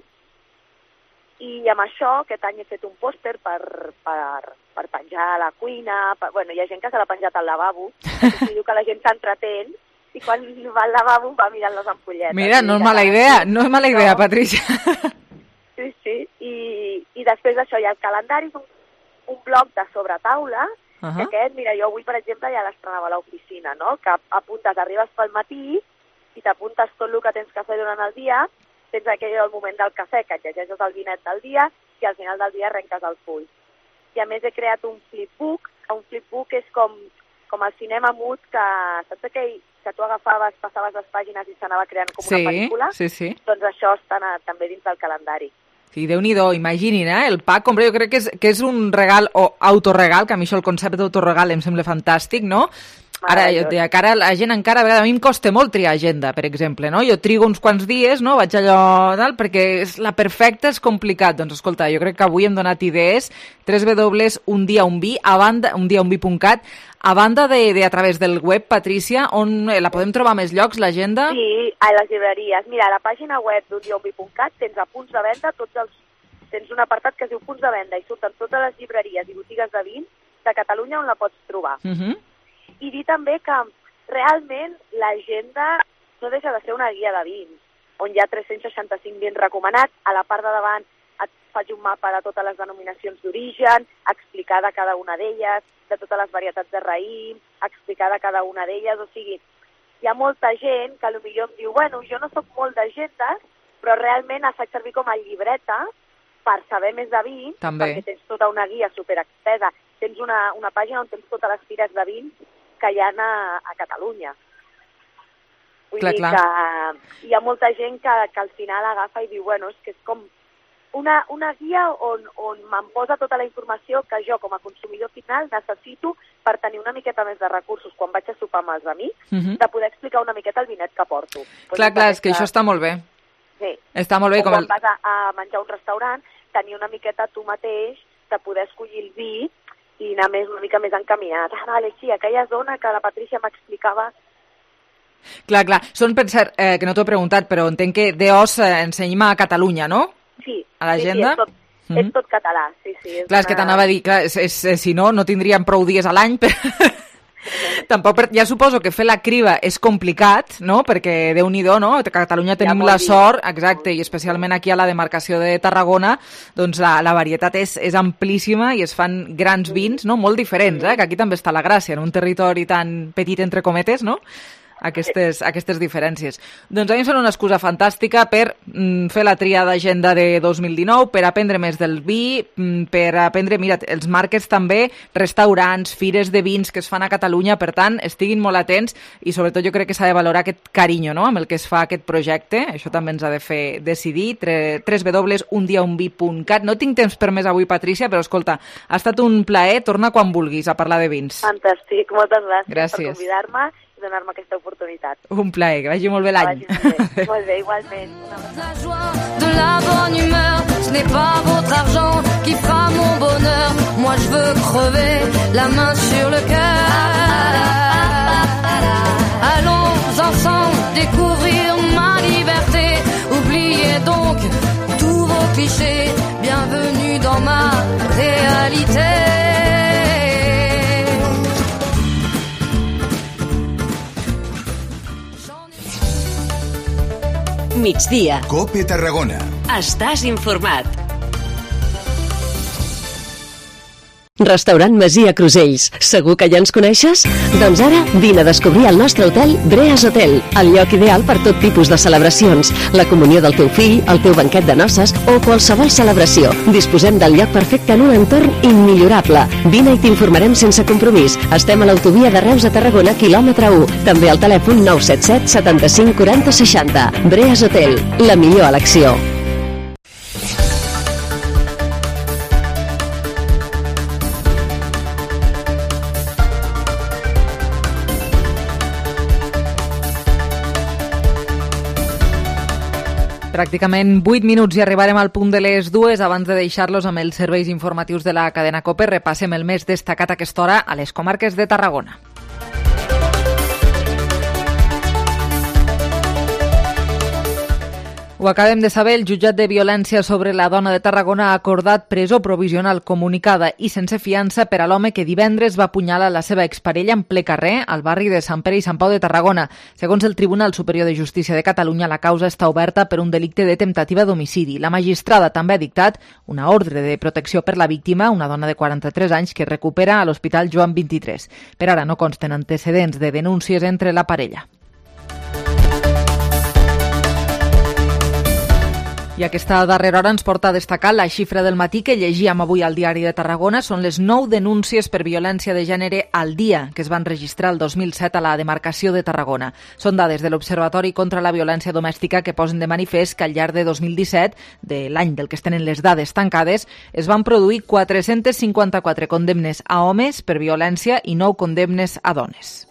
i amb això aquest any he fet un pòster per, per, per penjar a la cuina. Per, bueno, hi ha gent que se l'ha penjat al lavabo, perquè diu que la gent s'entretén i quan va al lavabo va mirant les ampolletes. Mira, no és mala idea, no és mala idea, Patrícia. Sí, sí, i, i després d'això hi ha el calendari, un, un bloc de sobretaula, uh -huh. que aquest, mira, jo avui, per exemple, ja l'estrenava a l'oficina, no?, que apuntes, arribes pel matí i t'apuntes tot el que tens que fer durant el dia, tens aquell el moment del cafè, que et llegeixes el vinet del dia i al final del dia arrenques el full. I a més he creat un flipbook, un flipbook és com, com el cinema mut, que saps aquell que tu agafaves, passaves les pàgines i s'anava creant com Sí, una pel·lícula? sí, sí. Doncs això està a, també dins del calendari. Sí, Déu-n'hi-do, imaginin, eh? El pack, hombre, jo crec que és, que és un regal o autoregal, que a mi això el concepte d'autoregal em sembla fantàstic, no? Ara, jo, de cara a la gent encara, a, vegades, a mi em costa molt triar agenda, per exemple, no? Jo trigo uns quants dies, no? Vaig allò, tal, perquè és, la perfecta és complicat. Doncs escolta, jo crec que avui hem donat idees, w w w punt un dia un vi, a banda, un dia un vi punt cat, a banda de, de a través del web, Patrícia, on la podem trobar a més llocs, l'agenda? Sí, a les llibreries. Mira, a la pàgina web d'un dia un vi punt cat tens a punts de venda tots els... Tens un apartat que es diu punts de venda i surten totes les llibreries i botigues de vins de Catalunya on la pots trobar. Uh -huh. I dir també que realment l'agenda no deixa de ser una guia de vins, on hi ha tres-cents seixanta-cinc vins recomanats. A la part de davant et faig un mapa de totes les denominacions d'origen, explicada cada una d'elles, de totes les varietats de raïm, explicada cada una d'elles. O sigui, hi ha molta gent que potser em diu, bueno, jo no soc molt d'agendes, però realment es faig servir com a llibreta per saber més de vins, també. Perquè tens tota una guia superextesa. Tens una, una pàgina on tens totes les fires de vins que hi ha a, a Catalunya. Vull clar, dir clar. que hi ha molta gent que, que al final agafa i diu, bueno, és que és com una, una guia on, on me'n posa tota la informació que jo, com a consumidor final, necessito per tenir una miqueta més de recursos quan vaig a sopar amb els amics, Mhm. de poder explicar una miqueta el vinet que porto. Pues Clar, clar, és que això està molt bé. Sí. Està molt bé. O Com quan el... vas a, a menjar a un restaurant, tenir una miqueta tu mateix de poder escollir el vi i anar més, una mica més encaminat. Ah, vale, sí, aquella zona que la Patrícia m'explicava. Clar, clar. Són, per cert, eh, que no t'ho he preguntat, però entenc que D O S eh, ensenyem a Catalunya, no? Sí, a l'agenda? sí, sí, és, tot, Mhm. és tot català. Sí, sí, és Clar, és que una- t'anava a dir, clar, és, és, és, si no, no tindríem prou dies a l'any, però... Tampoc, per, ja suposo que fer la criba és complicat, no? Perquè, Déu-n'hi-do, no? A Catalunya tenim molt la vi. sort, exacte, i especialment aquí a la demarcació de Tarragona, doncs la, la varietat és, és amplíssima i es fan grans vins, no? Molt diferents, eh? Que aquí també està la gràcia, en un territori tan petit, entre cometes, no? Aquestes, aquestes diferències. Doncs a mi em sembla una excusa fantàstica per mm, fer la tria d'agenda de dos mil dinou, per aprendre més del vi, mm, per aprendre, mira, els markets també, restaurants, fires de vins que es fan a Catalunya, per tant, estiguin molt atents i sobretot jo crec que s'ha de valorar aquest carinyo, no?, amb el que es fa aquest projecte. Això també ens ha de fer decidir. w w w punt un dia un vi punt cat. No tinc temps per més avui, Patrícia, però escolta, ha estat un plaer. Torna quan vulguis a parlar de vins. Fantàstic, moltes gràcies, Gràcies. per convidar-me i donar-me aquesta oportunitat. Un plaer, que vagi molt bé l'any. Que vagi molt bé, molt bé, igualment. De la bonne humeur, ce n'est pas votre argent qui fera mon bonheur. Moi je veux crever la main sur le cœur. Allons ensemble découvrir ma liberté. Oubliez donc tous vos clichés. Bienvenue dans ma réalité. Migdia. Cope Tarragona. Estàs informat. Restaurant Masia Crusells. Segur que ja ens coneixes? Doncs ara vine a descobrir el nostre hotel Breas Hotel, el lloc ideal per tot tipus de celebracions, la comunió del teu fill, el teu banquet de noces o qualsevol celebració. Disposem del lloc perfecte en un entorn immillorable. Vine i t'informarem sense compromís. Estem a l'autovia de Reus a Tarragona, quilòmetre u. També al telèfon nou set set setanta-cinc quaranta seixanta. Breas Hotel, la millor elecció. Pràcticament vuit minuts i arribarem al punt de les dues. Abans de deixar-los amb els serveis informatius de la cadena COPE, repassem el més destacat a aquesta hora a les comarques de Tarragona. Ho acabem de saber, el jutjat de violència sobre la dona de Tarragona ha acordat presó provisional comunicada i sense fiança per a l'home que divendres va apunyalar la seva exparella en ple carrer al barri de Sant Pere i Sant Pau de Tarragona. Segons el Tribunal Superior de Justícia de Catalunya, la causa està oberta per un delicte de temptativa d'homicidi. La magistrada també ha dictat una ordre de protecció per la víctima, una dona de quaranta-tres anys que es recupera a l'Hospital Joan vint-i-tres. Per ara no consten antecedents de denúncies entre la parella. I aquesta darrera hora ens porta a destacar la xifra del matí que llegíem avui al Diari de Tarragona. Són les nou denúncies per violència de gènere al dia que es van registrar el dos mil set a la demarcació de Tarragona. Són dades de l'Observatori contra la Violència Domèstica que posen de manifest que al llarg de dos mil disset, de l'any del que es tenen les dades tancades, es van produir quatre-centes cinquanta-quatre condemnes a homes per violència i nou condemnes a dones.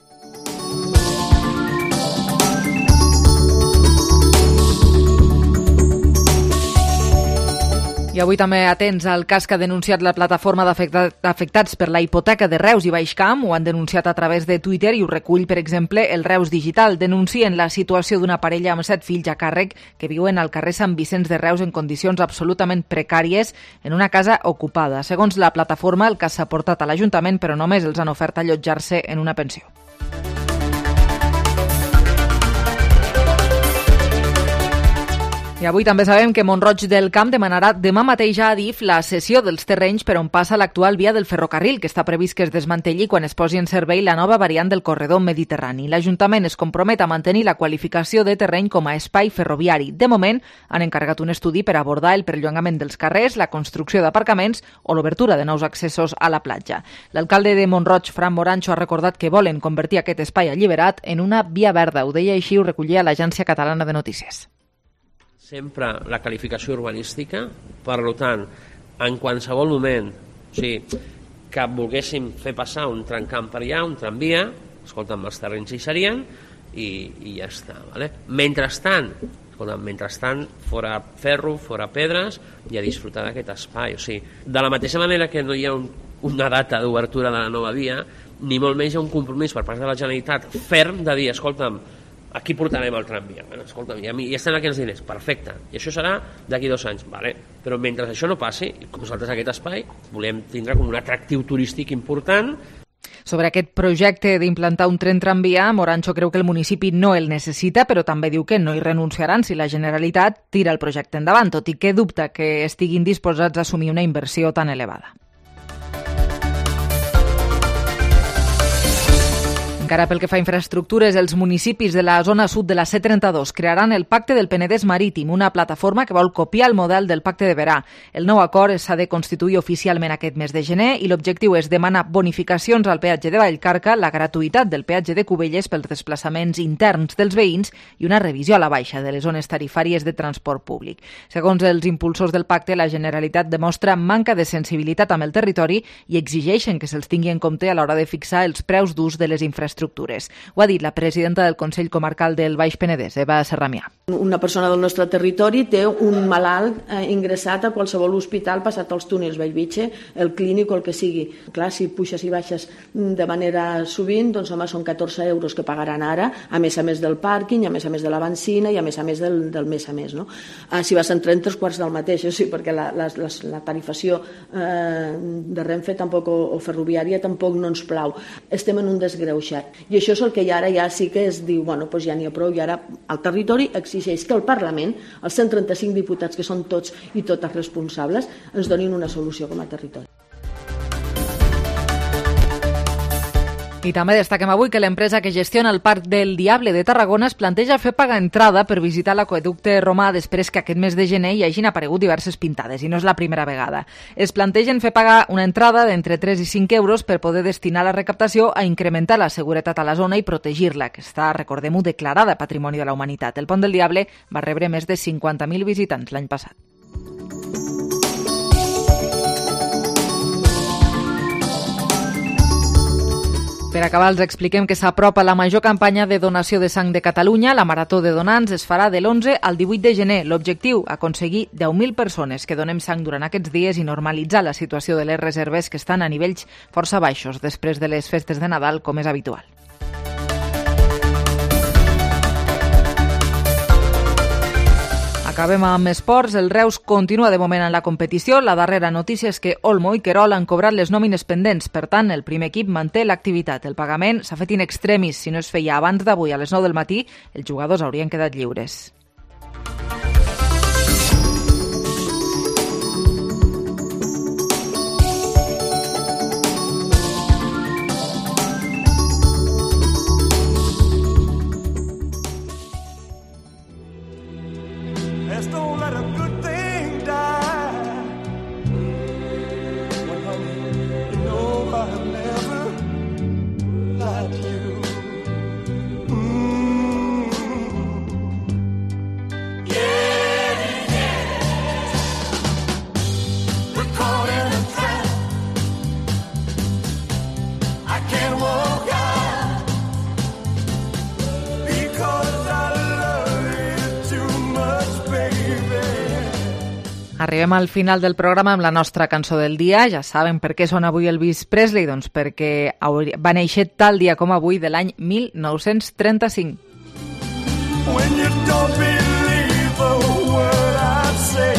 I avui també atents al cas que ha denunciat la plataforma d'afectats per la hipoteca de Reus i Baixcamp. Ho han denunciat a través de Twitter i ho recull, per exemple, el Reus Digital. Denuncien la situació d'una parella amb set fills a càrrec que viuen al carrer Sant Vicenç de Reus en condicions absolutament precàries en una casa ocupada. Segons la plataforma, el cas s'ha portat a l'Ajuntament, però només els han ofert allotjar-se en una pensió. I avui també sabem que Mont-roig del Camp demanarà demà mateix a Adif la cessió dels terrenys per on passa l'actual via del ferrocarril, que està previst que es desmantelli quan es posi en servei la nova variant del corredor mediterrani. L'Ajuntament es compromet a mantenir la qualificació de terreny com a espai ferroviari. De moment, han encarregat un estudi per abordar el perllongament dels carrers, la construcció d'aparcaments o l'obertura de nous accessos a la platja. L'alcalde de Mont-roig, Fran Morancho, ha recordat que volen convertir aquest espai alliberat en una via verda. Ho deia així, ho recollia l'Agència Catalana de Notícies. Sempre la qualificació urbanística, per tant, en qualsevol moment, o sigui, que volguéssim fer passar un tramcamp per allà, un tramvia, escolta'm, els terrenys hi serien i, i ja està. Vale? Mentrestant, escolta'm, mentrestant, fora ferro, fora pedres i a disfrutar d'aquest espai. O sigui, de la mateixa manera que no hi ha un, una data d'obertura de la nova via, ni molt menys hi ha un compromís per part de la Generalitat ferm de dir, escolta'm, aquí portarem el tramvia. Bueno, escolta'm, ja, ja estan aquí els diners, perfecte. I això serà d'aquí dos anys, vale? Però mentre això no passi, com nosaltres aquest espai, volem tindre com un atractiu turístic important. Sobre aquest projecte d'implantar un tren tramvia, Morancho creu que el municipi no el necessita, però també diu que no hi renunciaran si la Generalitat tira el projecte endavant, tot i que dubta que estiguin disposats a assumir una inversió tan elevada. Encara pel que fa a infraestructures, els municipis de la zona sud de la C trenta-dos crearan el Pacte del Penedès Marítim, una plataforma que vol copiar el model del Pacte de Berà. El nou acord s'ha de constituir oficialment aquest mes de gener i l'objectiu és demanar bonificacions al peatge de Vallcarca, la gratuïtat del peatge de Cubelles pels desplaçaments interns dels veïns i una revisió a la baixa de les zones tarifàries de transport públic. Segons els impulsors del pacte, la Generalitat demostra manca de sensibilitat amb el territori i exigeixen que se'ls tingui en compte a l'hora de fixar els preus d'ús de les infraestructures. Ho ha dit la presidenta del Consell Comarcal del Baix Penedès, Eva Serramià. Una persona del nostre territori té un malalt eh, ingressat a qualsevol hospital passat els túnels Bellvitge, el clínic o el que sigui. Clar, si puixes i baixes de manera sovint, doncs home, són catorze euros que pagaran ara, a més a més del pàrquing, a més a més de la benzina i a més a més del, del mes a mes. No? Ah, si vas en tren, tres quarts del mateix, o sigui, perquè la, la, la, la tarifació eh, de Renfe tampoc, o, o ferroviària tampoc no ens plau. Estem en un desgreuixat. I això és el que ara ja sí que es diu, bueno, doncs ja n'hi ha prou, i ara el territori exigeix que el Parlament, els cent trenta-cinc diputats que són tots i totes responsables, ens donin una solució com a territori. I també destaquem avui que l'empresa que gestiona el Parc del Diable de Tarragona es planteja fer pagar entrada per visitar l'aqüeducte romà després que aquest mes de gener hi hagin aparegut diverses pintades, i no és la primera vegada. Es plantegen fer pagar una entrada d'entre tres i cinc euros per poder destinar la recaptació a incrementar la seguretat a la zona i protegir-la, que està, recordem-ho, declarada Patrimoni de la Humanitat. El Pont del Diable va rebre més de cinquanta mil visitants l'any passat. Per acabar, els expliquem que s'apropa la major campanya de donació de sang de Catalunya. La Marató de Donants es farà de l'onze al divuit de gener. L'objectiu, aconseguir deu mil persones que donem sang durant aquests dies i normalitzar la situació de les reserves que estan a nivells força baixos després de les festes de Nadal, com és habitual. Acabem amb esports. El Reus continua de moment en la competició. La darrera notícia és que Olmo i Querol han cobrat les nòmines pendents. Per tant, el primer equip manté l'activitat. El pagament s'ha fet in extremis. Si no es feia abans d'avui a les nou del matí, els jugadors haurien quedat lliures. Don't let a good thing die. Well, honey, you know I've never lied to you. Mm-hmm. Yeah, yeah. We're caught in a trap. I can't walk out because I love you too much, baby. Arribem al final del programa amb la nostra cançó del dia. Ja saben per què sona avui Elvis Presley, doncs perquè va néixer tal dia com avui de l'any mil nou-cents trenta-cinc. When you don't believe a word I say,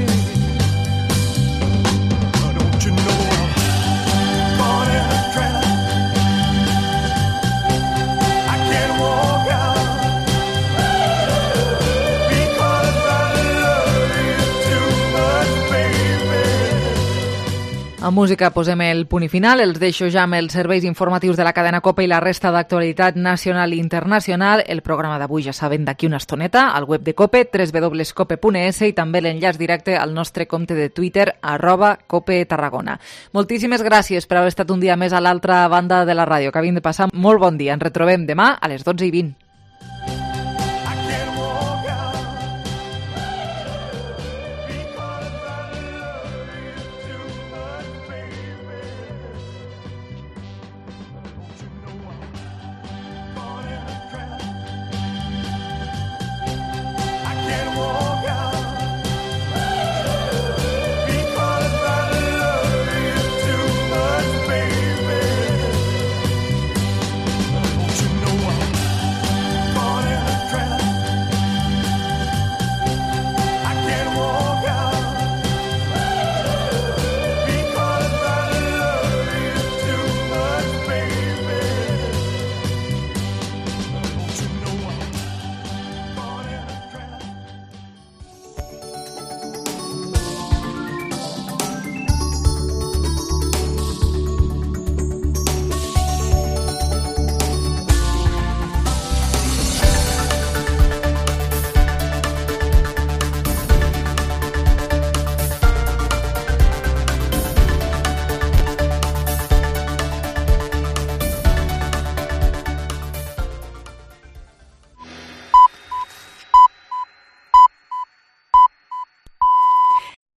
don't you know I'm caught in a trap? I can't walk out because I Amb música posem el punt i final. Els deixo ja amb els serveis informatius de la cadena COPE i la resta d'actualitat nacional i internacional. El programa d'avui, ja saben, d'aquí una estoneta, al web de COPE, w w w punt cope punt es, i també l'enllaç directe al nostre compte de Twitter, arroba COPE Tarragona. Moltíssimes gràcies per haver estat un dia més a l'altra banda de la ràdio. Que havien de passar molt bon dia. Ens retrobem demà a les dotze i vint.